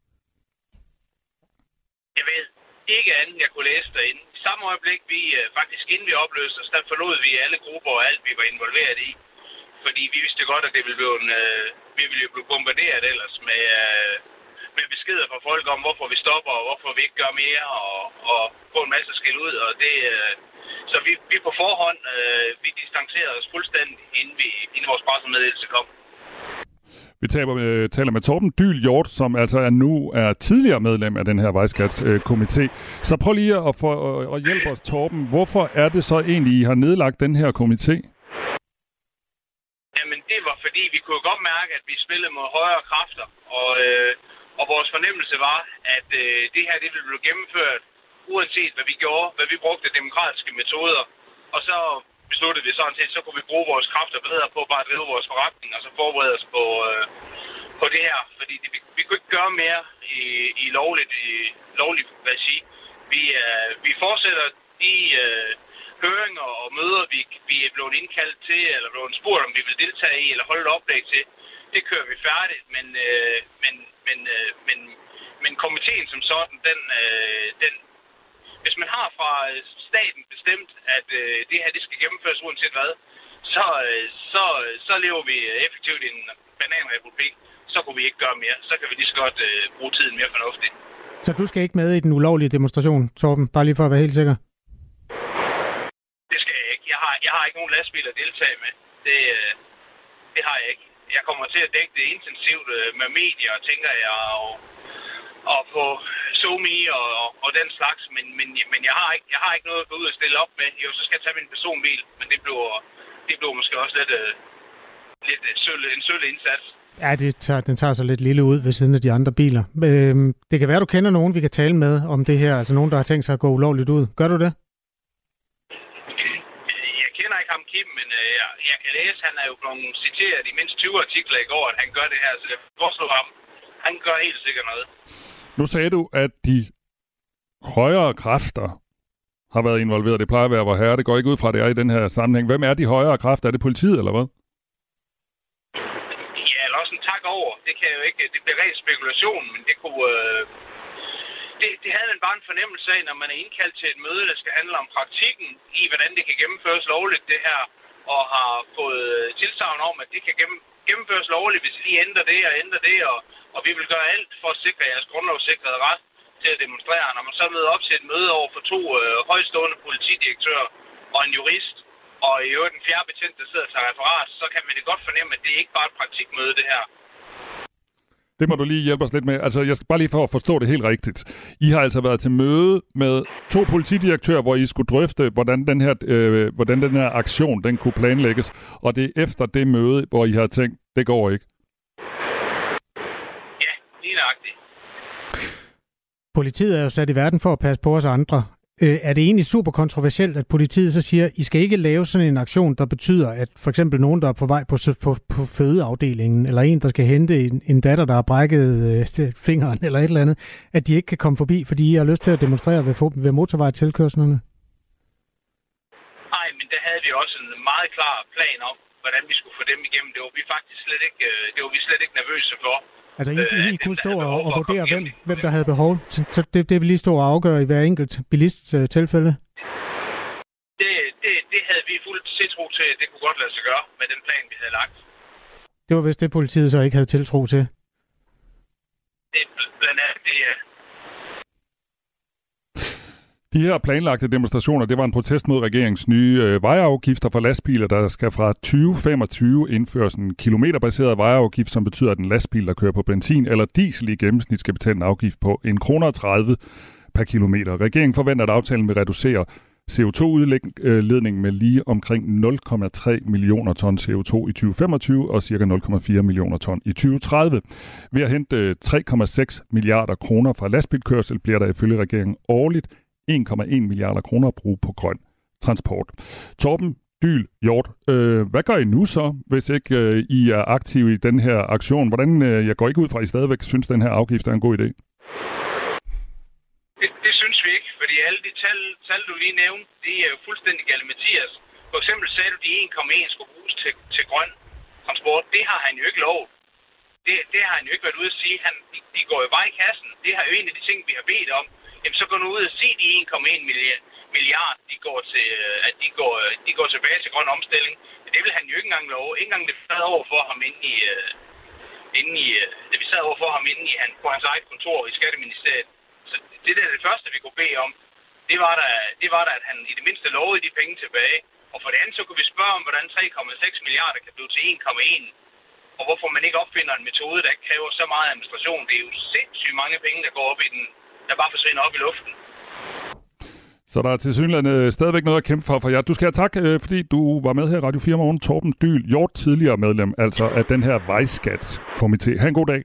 Jeg ved ikke andet, jeg kunne læse derinde. I samme øjeblik, vi faktisk inden vi opløste os, der forlod vi alle grupper og alt, vi var involveret i. Fordi vi vidste godt, at det ville blive, en, øh, vi ville blive bombarderet ellers med, øh, med beskeder fra folk om, hvorfor vi stopper og hvorfor vi ikke gør mere og, og få en masse skæld ud. Og det, øh, så vi, vi på forhånd, øh, vi distancerede os fuldstændig, inden, vi, inden vores pressemeddelelse kom. Vi taler med, taler med Torben Dyl Hjort, som altså er nu er tidligere medlem af den her Vejskatskomitee. Så prøv lige at, få, at hjælpe os, Torben. Hvorfor er det så egentlig, I har nedlagt den her komité? Jamen, det var fordi, vi kunne godt mærke, at vi spillede mod højere kræfter. Og, øh, og vores fornemmelse var, at øh, det her det ville blive gennemført, uanset hvad vi gjorde, hvad vi brugte demokratiske metoder. Og så besluttede vi sådan set, så kunne vi bruge vores kræfter bedre på bare at drive vores forretning, og så forberede os på, øh, på det her. Fordi det, vi, vi kunne ikke gøre mere i, i lovligt, i lovligt, hvad jeg siger. Vi, øh, vi fortsætter de øh, høringer og møder, vi, vi er blevet indkaldt til, eller blevet spurgt, om vi vil deltage i, eller holde et oplæg til. Det kører vi færdigt, men, øh, men, men, øh, men, men komiteen som sådan, den, øh, den hvis man har fra staten bestemt, at øh, det her det skal gennemføres uanset hvad, så, øh, så, så lever vi effektivt i en bananrepublik. Så kunne vi ikke gøre mere. Så kan vi lige så godt øh, bruge tiden mere fornuftigt. Så du skal ikke med i den ulovlige demonstration, Torben? Bare lige for at være helt sikker. Det skal jeg ikke. Jeg har, jeg har ikke nogen lastbil at deltage med. Det, øh, det har jeg ikke. Jeg kommer til at dække det intensivt øh, med medier, tænker jeg, og, og på SoMe og, og, og den slags, men, men, men jeg, har ikke, jeg har ikke noget at gå ud og stille op med. Jo, så skal jeg tage min personbil, men det bliver, det bliver måske også lidt, uh, lidt sølle, en sølle indsats. Ja, det tager, den tager så lidt lille ud ved siden af de andre biler. Øhm, det kan være, du kender nogen, vi kan tale med om det her, altså nogen, der har tænkt sig at gå ulovligt ud. Gør du det? Jeg kender ikke ham, Kim, men uh, jeg, jeg kan læse, han er jo blevet citeret i mindst tyve artikler i går, at han gør det her, så jeg foreslår ham. Han gør helt sikkert noget. Nu sagde du, at de højere kræfter har været involveret. Det plejer at være vor herre. Det går ikke ud fra, det er i den her sammenhæng. Hvem er de højere kræfter? Er det politiet, eller hvad? det kan jo ikke, det bliver ren spekulation, men det kunne... Øh, det, det havde man bare en fornemmelse af, når man er indkaldt til et møde, der skal handle om praktikken i, hvordan det kan gennemføres lovligt, det her, og har fået tilsagn om, at det kan gennem, gennemføres lovligt, hvis I lige ændrer det og ændrer det, og, og vi vil gøre alt for at sikre jeres grundlovssikrede ret til at demonstrere. Når man så møder op til et møde over for to øh, højstående politidirektører og en jurist, og i øvrigt en fjerde betjent, der sidder til referat, så kan man det godt fornemme, at det er ikke bare et praktikmøde, det her. Det må du lige hjælpe os lidt med. Altså, jeg skal bare lige for at forstå det helt rigtigt. I har altså været til møde med to politidirektører, hvor I skulle drøfte, hvordan den her, øh, hvordan den her aktion den kunne planlægges. Og det er efter det møde, hvor I har tænkt, det går ikke. Ja, lige nøjagtigt. Politiet er jo sat i verden for at passe på os andre. Øh, er det egentlig super kontroversielt, at politiet så siger, I skal ikke lave sådan en aktion, der betyder, at for eksempel nogen, der er på vej på, på, på fødeafdelingen, eller en, der skal hente en, en datter, der har brækket øh, fingeren, eller et eller andet, at de ikke kan komme forbi, fordi I har lyst til at demonstrere ved, ved motorvejtilkørslerne? Nej, men der havde vi også en meget klar plan om, hvordan vi skulle få dem igennem. Det var vi faktisk slet ikke, det var vi slet ikke nervøse for. Altså, I, I, I kunne stå og, og vurdere, hvem, hvem der havde behov. Så det, det vil lige stå og afgøre i hver enkelt bilists uh, tilfælde? Det, det, det havde vi fuldt tiltro til, at det kunne godt lade sig gøre med den plan, vi havde lagt. Det var vist det, politiet så ikke havde tiltro til? Det er blandt andet det, ja. De her planlagte demonstrationer, det var en protest mod regeringens nye øh, vejafgifter for lastbiler, der skal fra tyve femogtyve indføres en kilometerbaseret vejafgift, som betyder, at en lastbil, der kører på benzin eller diesel i gennemsnit, skal betale en afgift på en krone tredive per kilometer. Regeringen forventer, at aftalen vil reducere C O to udledningen med lige omkring nul komma tre millioner ton C O to i tyve femogtyve og ca. nul komma fire millioner ton i tyve tredive. Ved at hente tre komma seks milliarder kroner fra lastbilkørsel, bliver der ifølge regeringen årligt en komma en milliarder kroner at bruge på grøn transport. Torben Dyhl Hjort, øh, hvad gør I nu så, hvis ikke øh, I er aktive i den her aktion? Hvordan, øh, jeg går ikke ud fra, at I stadigvæk synes, at den her afgift er en god idé? Det, det synes vi ikke, fordi alle de tal, tal du lige nævnte, det er jo fuldstændig galimatias. For eksempel sagde du, at de en komma en skulle bruges til, til grøn transport. Det har han jo ikke lovet. Det, det har han jo ikke været ude at sige. Han, de, de går jo bare i kassen. Det har jo en af de ting, vi har bedt om. Jamen, så går nu ud og sige, de en komma en milliard, de går, til, at de, går, de går tilbage til grøn omstilling. Men det vil han jo ikke engang love. Ikke engang det vi sad over for ham inde i, inde i, det vi sad over for ham inde i, han, på hans eget kontor i Skatteministeriet. Så det der det første, vi kunne bede om, det var der, det var der, at han i det mindste lovede de penge tilbage. Og for det andet, så kunne vi spørge om, hvordan tre komma seks milliarder kan blive til en komma en. Og hvorfor man ikke opfinder en metode, der ikke kræver så meget administration. Det er jo sindssygt mange penge, der går op i den, der bare forsvinder op i luften. Så der er tilsyneladende stadigvæk noget at kæmpe for for jer. Du skal have tak, fordi du var med her i Radio fire Morgen. Torben Dyhl Hjort, tidligere medlem altså af den her vejskatskomité. Ha' en god dag.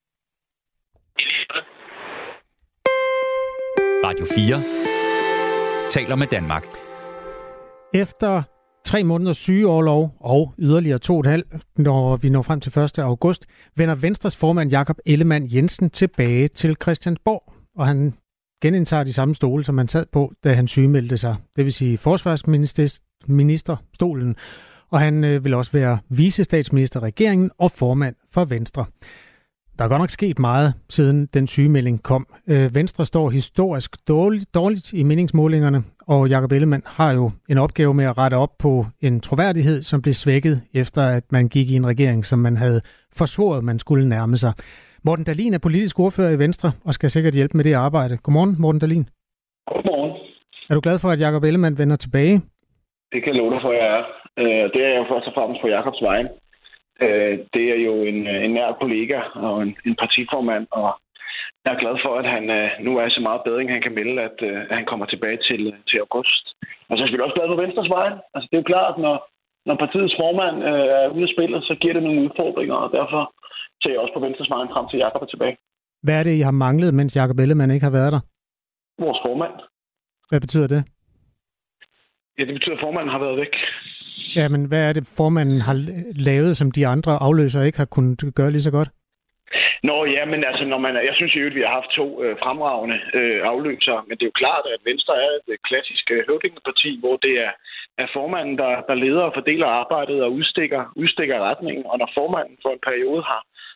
Radio fire taler med Danmark. Efter tre måneders sygeorlov og yderligere to og et halvt, når vi når frem til første august, vender Venstres formand Jakob Ellemann-Jensen tilbage til Christiansborg, og han genindtager de samme stole, som han sad på, da han sygemeldte sig. Det vil sige forsvarsministerstolen, og han øh, vil også være vicestatsminister i regeringen og formand for Venstre. Der er godt nok sket meget, siden den sygemelding kom. Øh, Venstre står historisk dårligt, dårligt i meningsmålingerne, og Jakob Ellemann har jo en opgave med at rette op på en troværdighed, som blev svækket, efter at man gik i en regering, som man havde forsvoret, man skulle nærme sig. Morten Dahlin er politisk ordfører i Venstre, og skal sikkert hjælpe med det arbejde. Godmorgen, Morten Dahlin. Godmorgen. Er du glad for, at Jakob Ellemann vender tilbage? Det kan jeg love dig for, at jeg er. Det er jeg jo først og fremmest på Jakobs vejen. Det er jo en, en nær kollega og en, en partiformand, og jeg er glad for, at han nu er så meget bedring, han kan melde, at, at han kommer tilbage til, til august. Og så er jeg også glad for Venstres vejen. Altså, det er jo klart, at når, når partiets formand er ude af spillet, så giver det nogle udfordringer, og derfor ser jeg også på Venstres vejen frem til Jakob er tilbage. Hvad er det, I har manglet, mens Jakob Ellemann ikke har været der? Vores formand. Hvad betyder det? Ja, det betyder, at formanden har været væk. Ja, men hvad er det, formanden har lavet, som de andre afløsere ikke har kunnet gøre lige så godt? Nå ja, men altså, når man, jeg synes jo, at vi har haft to øh, fremragende øh, afløsere, men det er jo klart, at Venstre er et klassisk øh, høvdingeparti, hvor det er, er formanden, der, der leder og fordeler arbejdet og udstikker, udstikker retningen, og når formanden for en periode har,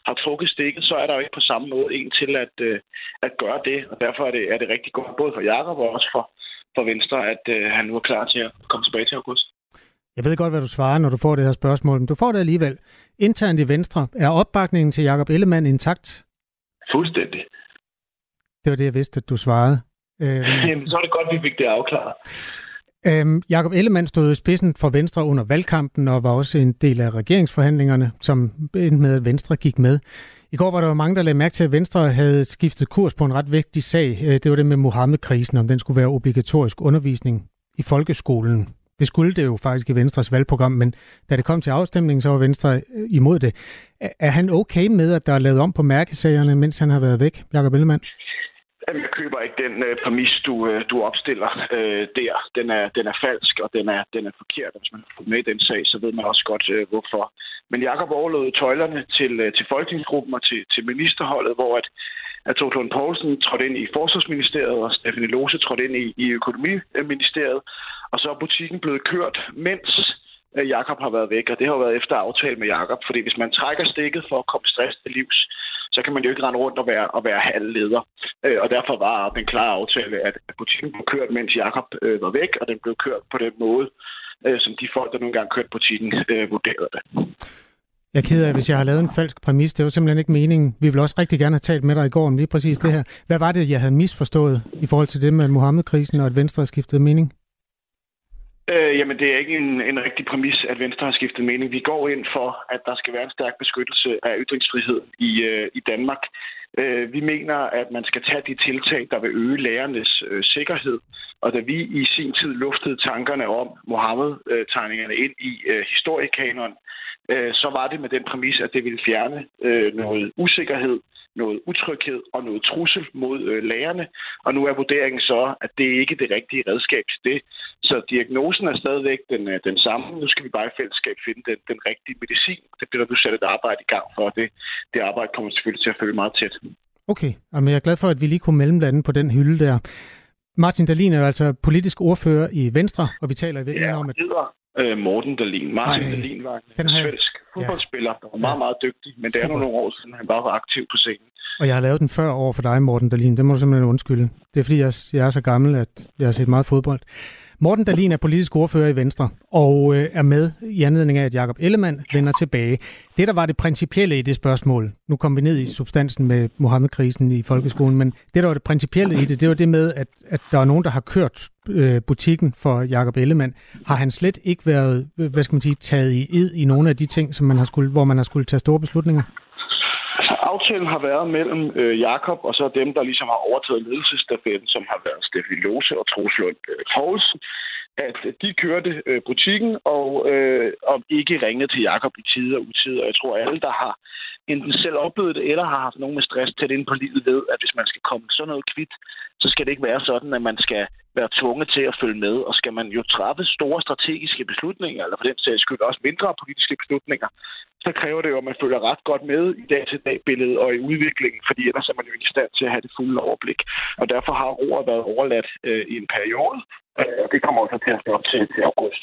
har trukket stikket, så er der jo ikke på samme måde en til at, øh, at gøre det. Og derfor er det, er det rigtig godt, både for Jakob og også for, for Venstre, at øh, han nu er klar til at komme tilbage til august. Jeg ved godt, hvad du svarer, når du får det her spørgsmål, men du får det alligevel. Internt i Venstre, er opbakningen til Jakob Ellemann intakt? Fuldstændig. Det var det, jeg vidste, at du svarede. Øhm, Jamen, så er det godt, vi fik det afklaret. Øhm, Jakob Ellemann stod i spidsen for Venstre under valgkampen og var også en del af regeringsforhandlingerne, som endte med, at Venstre gik med. I går var der jo mange, der lagde mærke til, at Venstre havde skiftet kurs på en ret vigtig sag. Det var det med Muhammed-krisen, om den skulle være obligatorisk undervisning i folkeskolen. Det skulle det jo faktisk i Venstres valgprogram, men da det kom til afstemningen, så var Venstre imod det. Er han okay med, at der er lavet om på mærkesagerne, mens han har været væk, Jakob Ellemann? Jeg køber ikke den øh, præmis, du, øh, du opstiller øh, der. Den er, den er falsk, og den er, den er forkert. Hvis man får med i den sag, så ved man også godt, øh, hvorfor. Men Jakob overlod tøjlerne til, øh, til folketingsgruppen og til, til ministerholdet, hvor at, at Troels Lund Poulsen trådte ind i Forsvarsministeriet, og Stephanie Lose trådte ind i, i Økonomiministeriet. Og så er butikken blevet kørt, mens øh, Jakob har været væk. Og det har været efter aftale med Jakob, fordi hvis man trækker stikket for at komme stress til livs, så kan man jo ikke rende rundt og være, og være halvleder. Øh, og derfor var den klare aftale, at butikken blev kørt, mens Jakob øh, var væk, og den blev kørt på den måde, øh, som de folk, der nogle gange kørte butikken, øh, vurderede det. Jeg er ked af, hvis jeg har lavet en falsk præmis. Det var simpelthen ikke meningen. Vi ville også rigtig gerne have talt med dig i går om lige præcis det her. Hvad var det, jeg havde misforstået i forhold til det med Muhammed-krisen, og at Venstre har skiftet mening? Øh, jamen, det er ikke en, en rigtig præmis, at Venstre har skiftet mening. Vi går ind for, at der skal være en stærk beskyttelse af ytringsfrihed i, øh, i Danmark. Øh, vi mener, at man skal tage de tiltag, der vil øge lærernes øh, sikkerhed. Og da vi i sin tid luftede tankerne om Mohammed-tegningerne ind i øh, historiekanonen, øh, så var det med den præmis, at det ville fjerne øh, noget usikkerhed, noget utryghed og noget trussel mod øh, lærerne. Og nu er vurderingen så, at det ikke er det rigtige redskab til det. Så diagnosen er stadigvæk den, øh, den samme. Nu skal vi bare i fællesskab finde den, den rigtige medicin. Det bliver der nu sat et arbejde i gang for. Det, det arbejde kommer selvfølgelig til at følge meget tæt. Okay, men jeg er glad for, at vi lige kunne mellemlande på den hylde der. Martin Dahlin er jo altså politisk ordfører i Venstre, og vi taler i virkeligheden ja, om, at... Øh, Morten Dahlin. Martin Ej, Dahlin var en svensk fodboldspiller, der var meget, meget dygtig, men det er nu nogle år siden, han bare var aktiv på scenen. Og jeg har lavet den før over for dig, Morten Dahlin. Det må du simpelthen undskylde. Det er fordi, jeg, jeg er så gammel, at jeg har set meget fodbold. Morten Dahlin er politisk ordfører i Venstre, og øh, er med i anledning af, at Jakob Ellemann vender tilbage. Det, der var det principielle i det spørgsmål, nu kom vi ned i substansen med Muhammed-krisen i folkeskolen, men det, der var det principielle i det, det var det med, at, at der er nogen, der har kørt øh, butikken for Jakob Ellemann. Har han slet ikke været, hvad skal man sige, taget i ed i nogle af de ting, som man har skulle, hvor man har skulle tage store beslutninger? Altså, aftalen har været mellem øh, Jakob og så dem, der ligesom har overtaget ledelsesstafetten, som har været Stephanie Lose og Troels Lund Poulsen, at de kørte øh, butikken og, øh, og ikke ringede til Jakob i tide og utide. Og jeg tror, at alle, der har enten selv oplevet det, eller har haft nogen med stress tæt ind på livet, ved, at hvis man skal komme sådan noget kvidt, så skal det ikke være sådan, at man skal være tvunget til at følge med. Og skal man jo træffe store strategiske beslutninger, eller for den sags skyld også mindre politiske beslutninger, så kræver det jo, at man følger ret godt med i dag-til-dag-billedet og i udviklingen, fordi ellers er man jo ikke i stand til at have det fulde overblik. Og derfor har ordet været overladt øh, i en periode, og det kommer også til at stå op til, til august.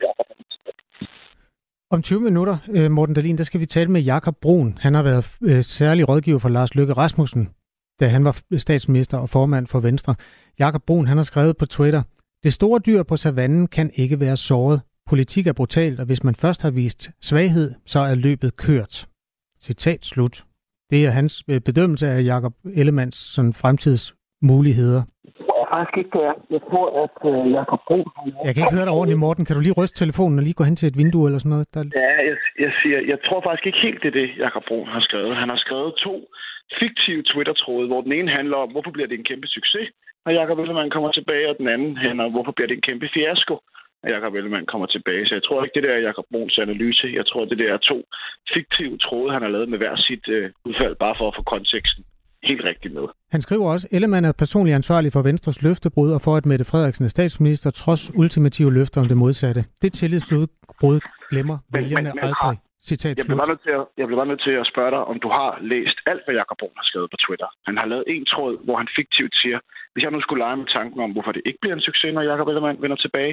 Om tyve minutter, Morten Dahlin, der skal vi tale med Jakob Brun. Han har været øh, særlig rådgiver for Lars Løkke Rasmussen, da han var statsminister og formand for Venstre. Jakob Brun, han har skrevet på Twitter: "Det store dyr på savannen kan ikke være såret. Politik er brutalt, og hvis man først har vist svaghed, så er løbet kørt." Citat slut. Det er hans bedømmelse af Jakob Ellemanns sådan, fremtidsmuligheder. Jeg tror, at uh, Jakob Brun... Jeg kan ikke høre dig ordentligt, Morten. Kan du lige ryste telefonen og lige gå hen til et vindue eller sådan noget? Der... Ja, jeg, jeg siger, jeg tror faktisk ikke helt, det er det, Jakob Brun har skrevet. Han har skrevet to fiktive Twitter-tråde, hvor den ene handler om, hvorfor bliver det en kæmpe succes, når Jakob Ellemann kommer tilbage, og den anden handler om, hvorfor bliver det en kæmpe fiasko, når Jakob Ellemann kommer tilbage. Så jeg tror ikke, det der er Jakob Bruns analyse. Jeg tror, det der er to fiktive tråde, han har lavet med hver sit øh, udfald, bare for at få konteksten helt rigtigt med. Han skriver også, Ellemann er personligt ansvarlig for Venstres løftebrud og for, at Mette Frederiksen er statsminister, trods ultimative løfter om det modsatte. Det tillidsbrud glemmer vælgerne aldrig. Citat jeg, bliver bare nødt til at, jeg bliver bare nødt til at spørge dig, om du har læst alt, hvad Jakob Brun har skrevet på Twitter. Han har lavet en tråd, hvor han fiktivt siger, hvis jeg nu skulle lege med tanken om, hvorfor det ikke bliver en succes, når Jakob Ellemann vender tilbage,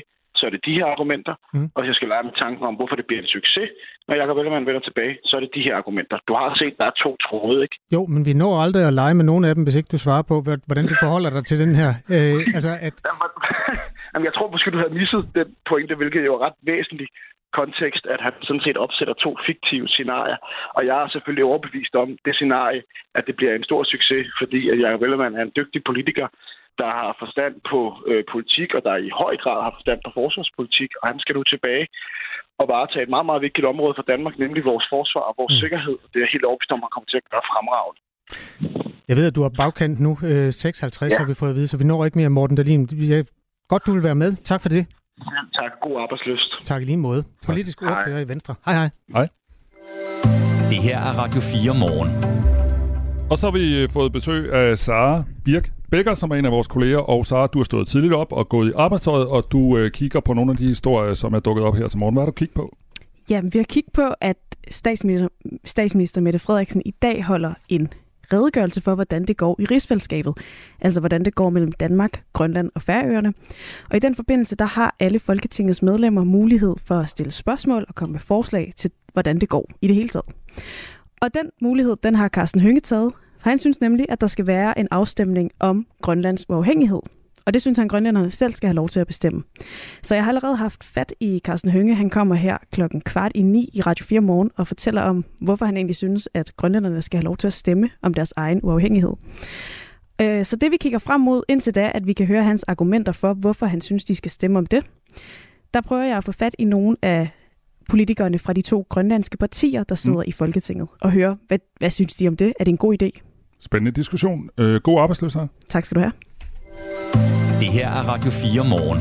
så er det de her argumenter. Mm. Og hvis jeg skal lege med tanken om, hvorfor det bliver en succes, når Jakob Ellemann vender tilbage, så er det de her argumenter. Du har set, der er to tråde, ikke? Jo, men vi når aldrig at lege med nogen af dem, hvis ikke du svarer på, hvordan du forholder dig til den her. Øh, altså at... Jamen, jeg tror måske, du havde misset den pointe, hvilket jo er ret væsentligt kontekst, at han sådan set opsætter to fiktive scenarier. Og jeg er selvfølgelig overbevist om det scenarie, at det bliver en stor succes, fordi at Jakob Ellemann er en dygtig politiker, der har forstand på øh, politik, og der i høj grad har forstand på forsvarspolitik, og han skal nu tilbage og varetage et meget, meget vigtigt område for Danmark, nemlig vores forsvar og vores mm. sikkerhed. Det er helt overbevist om, at han kommer til at gøre fremragende. Jeg ved, at du har bagkant nu. Øh, seksoghalvtreds ja. Har vi fået at vide, så vi når ikke mere, Morten Dahlin. Godt, du vil være med. Tak for det. Ja, tak. God arbejdslyst. Tak i lige måde. Politisk ordfører i Venstre. Hej, hej. Hej. Det her er Radio fire Morgen. Og så har vi fået besøg af Sara Birk Becker, som er en af vores kolleger. Og Sara, du har stået tidligt op og gået i arbejdstøjet, og du øh, kigger på nogle af de historier, som er dukket op her til morgen. Hvad har du kigget på? Jamen, vi har kigget på, at statsminister, statsminister Mette Frederiksen i dag holder en redegørelse for, hvordan det går i rigsfællesskabet. Altså, hvordan det går mellem Danmark, Grønland og Færøerne. Og i den forbindelse, der har alle Folketingets medlemmer mulighed for at stille spørgsmål og komme med forslag til, hvordan det går i det hele taget. Og den mulighed, den har Karsten Hønge taget. Han synes nemlig, at der skal være en afstemning om Grønlands uafhængighed. Og det synes han, grønlænderne selv skal have lov til at bestemme. Så jeg har allerede haft fat i Karsten Hønge. Han kommer her klokken kvart i ni i Radio fire Morgen og fortæller om, hvorfor han egentlig synes, at grønlænderne skal have lov til at stemme om deres egen uafhængighed. Så det vi kigger frem mod indtil da, at vi kan høre hans argumenter for, hvorfor han synes, de skal stemme om det. Der prøver jeg at få fat i nogle af politikerne fra de to grønlandske partier, der sidder mm. i Folketinget, og høre, hvad, hvad synes de om det? Er det en god idé? Spændende diskussion. Øh, god arbejdsløshed. Tak skal du have. Det her er Radio fire Morgen.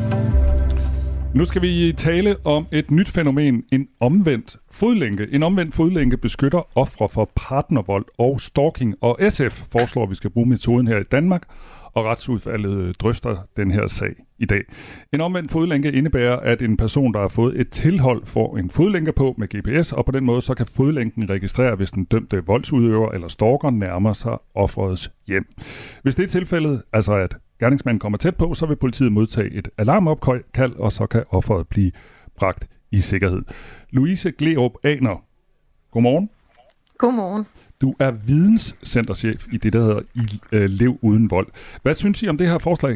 Nu skal vi tale om et nyt fænomen, en omvendt fodlænke. En omvendt fodlænke beskytter ofre for partnervold og stalking, og S F foreslår, at vi skal bruge metoden her i Danmark, og retsudvalget drøfter den her sag i dag. En omvendt fodlænke indebærer, at en person, der har fået et tilhold, får en fodlænke på med G P S, og på den måde så kan fodlænken registrere, hvis den dømte voldsudøver eller stalker nærmer sig offerets hjem. Hvis det er tilfældet, altså at gerningsmanden kommer tæt på, så vil politiet modtage et alarmopkald, og så kan offeret blive bragt i sikkerhed. Louise Gleerup Aner, godmorgen. Godmorgen. Du er videnscenterchef i det, der hedder I øh, Lev Uden Vold. Hvad synes I om det her forslag?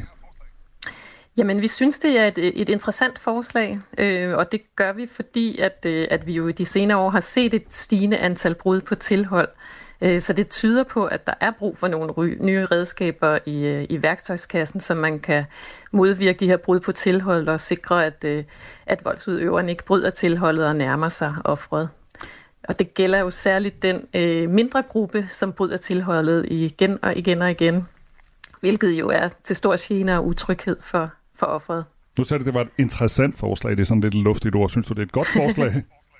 Jamen, vi synes, det er et, et interessant forslag, øh, og det gør vi, fordi at, øh, at vi jo i de senere år har set et stigende antal brud på tilhold. Øh, så det tyder på, at der er brug for nogle ry- nye redskaber i, øh, i værktøjskassen, så man kan modvirke de her brud på tilhold og sikre, at, øh, at voldsudøveren ikke bryder tilholdet og nærmer sig offeret. Og det gælder jo særligt den øh, mindre gruppe, som bryder tilholdet igen og igen og igen, hvilket jo er til stor gene og utryghed for, for offeret. Nu sagde du, det var et interessant forslag. Det er sådan lidt luftigt ord. Synes du, det er et godt forslag?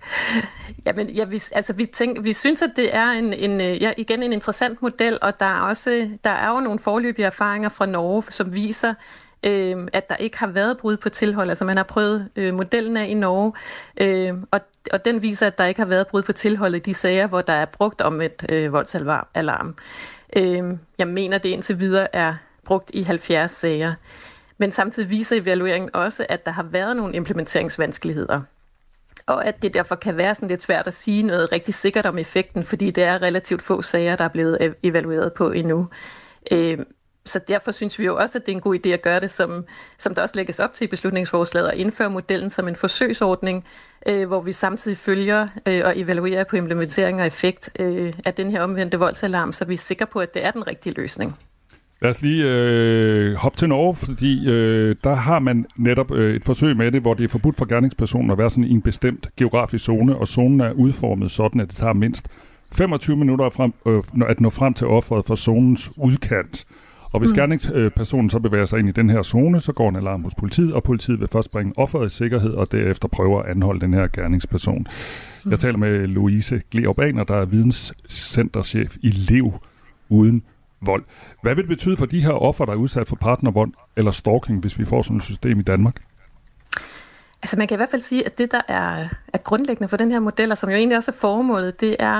Jamen, ja, vi, altså, vi, tænker, vi synes, at det er en, en, ja, igen en interessant model, og der er, også, der er jo nogle foreløbige erfaringer fra Norge, som viser, øh, at der ikke har været brud på tilhold. Altså man har prøvet øh, modellen af i Norge, øh, og, og den viser, at der ikke har været brud på tilholdet i de sager, hvor der er brugt om et øh, voldsalarm. Øh, jeg mener, det indtil videre er brugt i halvfjerds sager. Men samtidig viser evalueringen også, at der har været nogle implementeringsvanskeligheder. Og at det derfor kan være sådan lidt svært at sige noget rigtig sikkert om effekten, fordi det er relativt få sager, der er blevet evalueret på endnu. Øh, så derfor synes vi jo også, at det er en god idé at gøre det, som, som der også lægges op til i beslutningsforslaget, og indføre modellen som en forsøgsordning, øh, hvor vi samtidig følger øh, og evaluerer på implementering og effekt øh, af den her omvendte voldsalarm, så vi er sikre på, at det er den rigtige løsning. Lad os lige øh, hoppe til Norge, fordi øh, der har man netop øh, et forsøg med det, hvor det er forbudt for gerningspersonen at være sådan i en bestemt geografisk zone, og zonen er udformet sådan, at det tager mindst femogtyve minutter frem, øh, at nå frem til offeret for zonens udkant. Og hvis mm. gerningspersonen så bevæger sig ind i den her zone, så går en alarm hos politiet, og politiet vil først bringe offeret i sikkerhed, og derefter prøver at anholde den her gerningsperson. Mm. Jeg taler med Louise Gleerup Aner, der er videnscenterchef i Lev Uden Vold. Hvad vil det betyde for de her offer, der er udsat for partnervold eller stalking, hvis vi får sådan et system i Danmark? Altså man kan i hvert fald sige, at det, der er, er grundlæggende for den her model, og som jo egentlig også er formålet, det er,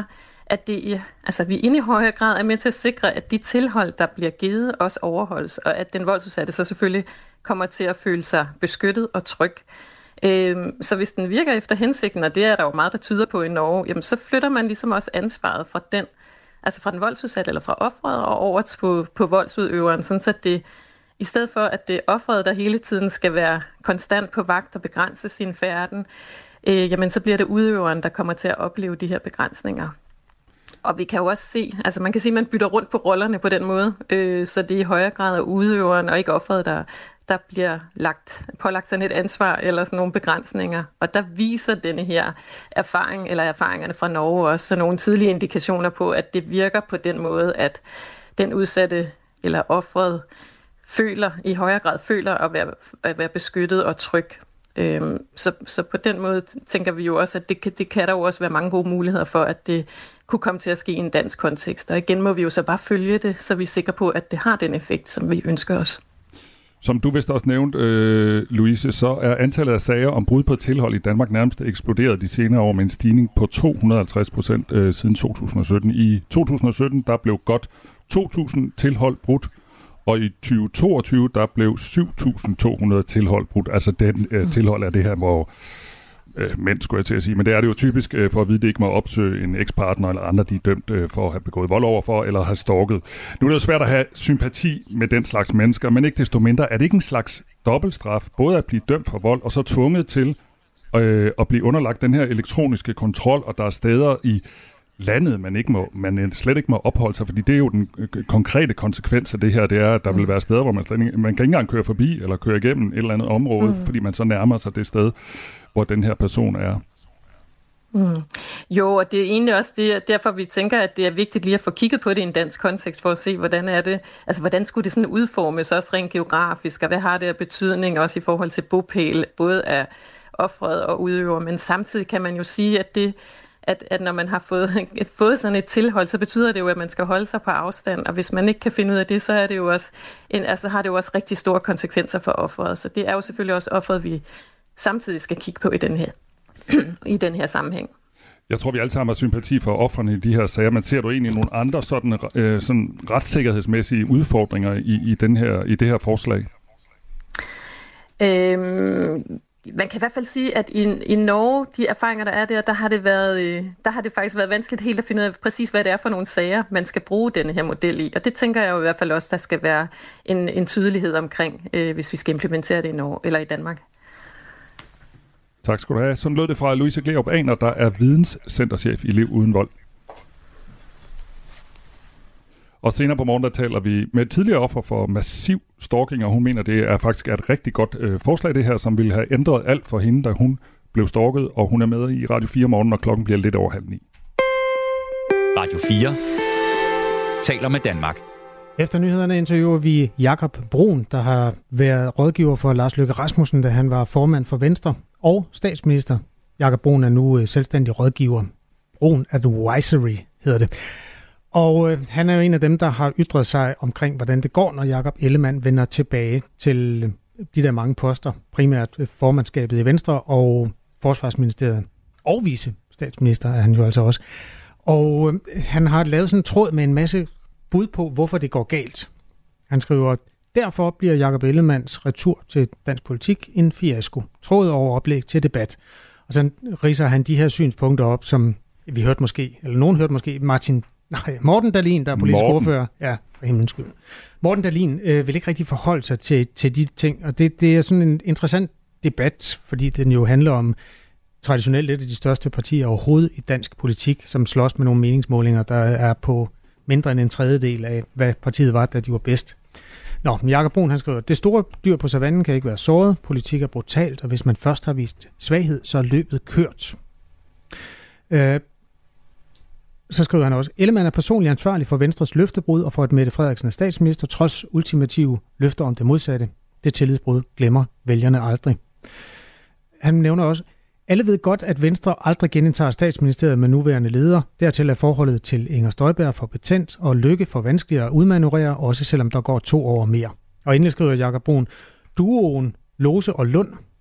at det, altså, vi inde i højere grad er med til at sikre, at de tilhold, der bliver givet, også overholdes, og at den voldsudsatte så selvfølgelig kommer til at føle sig beskyttet og tryg. Øhm, så hvis den virker efter hensigten, og det er der jo meget, der tyder på i Norge, jamen så flytter man ligesom også ansvaret fra den, altså fra den voldsudsatte eller fra offeret og over på, på voldsudøveren, sådan så det i stedet for, at det er offeret, der hele tiden skal være konstant på vagt og begrænse sin færden, øh, jamen så bliver det udøveren, der kommer til at opleve de her begrænsninger. Og vi kan jo også se, altså man kan sige, at man bytter rundt på rollerne på den måde, øh, så det er i højere grad af udøveren og ikke offeret, der, der bliver lagt, pålagt sådan et ansvar eller sådan nogle begrænsninger. Og der viser denne her erfaring, eller erfaringerne fra Norge også, så nogle tidlige indikationer på, at det virker på den måde, at den udsatte eller offeret føler, i højere grad føler at være, at være beskyttet og tryg. Øhm, så, så på den måde tænker vi jo også, at det kan, det kan der jo også være mange gode muligheder for, at det kunne komme til at ske i en dansk kontekst. Og igen må vi jo så bare følge det, så vi er sikre på, at det har den effekt, som vi ønsker os. Som du vist også nævnt, øh, Louise, så er antallet af sager om brud på tilhold i Danmark nærmest eksploderet de senere år med en stigning på to hundrede og halvtreds procent øh, siden to tusind og sytten. I to tusind og sytten der blev godt to tusind tilhold brudt, og i tyve toogtyve der blev syv tusind to hundrede tilhold brudt. Altså den øh, tilhold er det her, hvor øh, mænd, skulle jeg til at sige, men det er det jo typisk øh, for at vide, at det ikke må opsøge en ekspartner eller andre, de er dømt øh, for at have begået vold overfor eller have stalket. Nu er det jo svært at have sympati med den slags mennesker, men ikke desto mindre er det ikke en slags dobbeltstraf, både at blive dømt for vold og så tvunget til øh, at blive underlagt den her elektroniske kontrol, og der er steder i landet, man, ikke må, man slet ikke må opholde sig, fordi det er jo den konkrete konsekvens af det her, det er, at der vil være steder, hvor man, slet ikke, man kan ikke engang køre forbi eller køre igennem et eller andet område, mm. fordi man så nærmer sig det sted, hvor den her person er. Mm. Jo, og det er egentlig også det, derfor vi tænker, at det er vigtigt lige at få kigget på det i en dansk kontekst, for at se, hvordan er det, altså hvordan skulle det sådan udformes, også rent geografisk, og hvad har det af betydning, også i forhold til bopæl, både af offeret og udøver, men samtidig kan man jo sige, at det At, at når man har fået, fået sådan et tilhold, så betyder det jo, at man skal holde sig på afstand, og hvis man ikke kan finde ud af det, så er det jo også en, altså har det jo også rigtig store konsekvenser for offeret. Så det er jo selvfølgelig også offeret, vi samtidig skal kigge på i den her, i den her sammenhæng. Jeg tror, vi alle sammen har sympati for ofrene i de her sager, men ser du egentlig nogle andre sådan, øh, sådan retssikkerhedsmæssige udfordringer i, i, den her, i det her forslag? Øhm... Man kan i hvert fald sige, at i, i Norge, de erfaringer, der er der, der har, det været, der har det faktisk været vanskeligt helt at finde ud af præcis, hvad det er for nogle sager, man skal bruge denne her model i. Og det tænker jeg jo i hvert fald også, der skal være en, en tydelighed omkring, øh, hvis vi skal implementere det i Norge eller i Danmark. Tak skal du have. Sådan lød det fra Louise Glerup Aner, der er videnscenterchef i Liv Uden Vold. Og senere på morgen, der taler vi med et tidligere offer for massiv stalking, og hun mener, det er faktisk et rigtig godt øh, forslag, det her, som ville have ændret alt for hende, da hun blev stalket, og hun er med i Radio fire morgen, når klokken bliver lidt over halv ni. Radio fire taler med Danmark. Efter nyhederne interviewer vi Jakob Brun, der har været rådgiver for Lars Løkke Rasmussen, da han var formand for Venstre og statsminister. Jakob Brun er nu selvstændig rådgiver. Brun Advisory hedder det. Og øh, han er jo en af dem, der har ytret sig omkring, hvordan det går, når Jakob Ellemann vender tilbage til de der mange poster, primært formandskabet i Venstre og Forsvarsministeriet. Og vicestatsminister er han jo altså også. Og øh, han har lavet sådan en tråd med en masse bud på, hvorfor det går galt. Han skriver, derfor bliver Jakob Ellemanns retur til dansk politik en fiasko. Tråd over oplæg til debat. Og så ridser han de her synspunkter op, som vi hørte måske, eller nogen hørte måske, Martin Nej, Morten Dahlin, der er politisk Morten. ordfører. Ja, for himmelens skyld. Morten Dahlin øh, vil ikke rigtig forholde sig til, til de ting, og det, det er sådan en interessant debat, fordi den jo handler om traditionelt et af de største partier overhovedet i dansk politik, som slås med nogle meningsmålinger, der er på mindre end en tredjedel af, hvad partiet var, da de var bedst. Nå, Jakob Brun, han skriver, det store dyr på savannen kan ikke være såret, politik er brutalt, og hvis man først har vist svaghed, så er løbet kørt. Øh, Så skriver han også, Ellemann er personligt ansvarlig for Venstres løftebrud og for at Mette Frederiksen er statsminister, trods ultimative løfter om det modsatte. Det tillidsbrud glemmer vælgerne aldrig. Han nævner også, alle ved godt, at Venstre aldrig genindtager statsministeriet med nuværende leder. Dertil er forholdet til Inger Støjberg for betændt og Løkke for vanskeligere at udmanøvrere, også selvom der går to år mere. Og endelig skriver Jakob Brun, duoen Lose og Lund,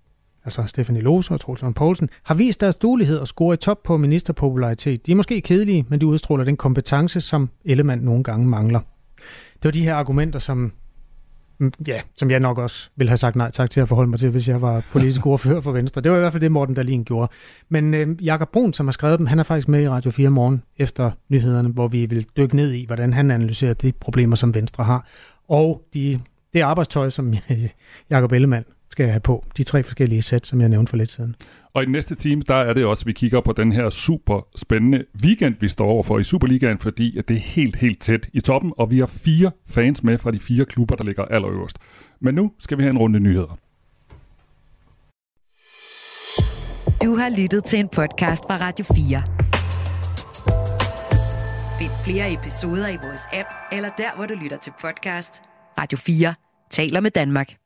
altså Stephanie Lose og Troels Lund Poulsen, har vist deres duelighed og score i top på ministerpopularitet. De er måske kedelige, men de udstråler den kompetence, som Ellemann nogle gange mangler. Det var de her argumenter, som, ja, som jeg nok også ville have sagt nej tak til at forholde mig til, hvis jeg var politisk ordfører for Venstre. Det var i hvert fald det, Morten Dahlin gjorde. Men øh, Jakob Brun, som har skrevet dem, han er faktisk med i Radio fire morgen efter nyhederne, hvor vi vil dykke ned i, hvordan han analyserer de problemer, som Venstre har. Og de, det arbejdstøj, som Jakob Ellemann skal have på. De tre forskellige sæt, som jeg nævnte for lidt siden. Og i den næste time, der er det også, at vi kigger på den her super spændende weekend, vi står overfor i Superligaen, fordi at det er helt, helt tæt i toppen, og vi har fire fans med fra de fire klubber, der ligger allerøverst. Men nu skal vi have en runde nyheder. Du har lyttet til en podcast fra Radio fire. Find flere episoder i vores app, eller der, hvor du lytter til podcast. Radio fire taler med Danmark.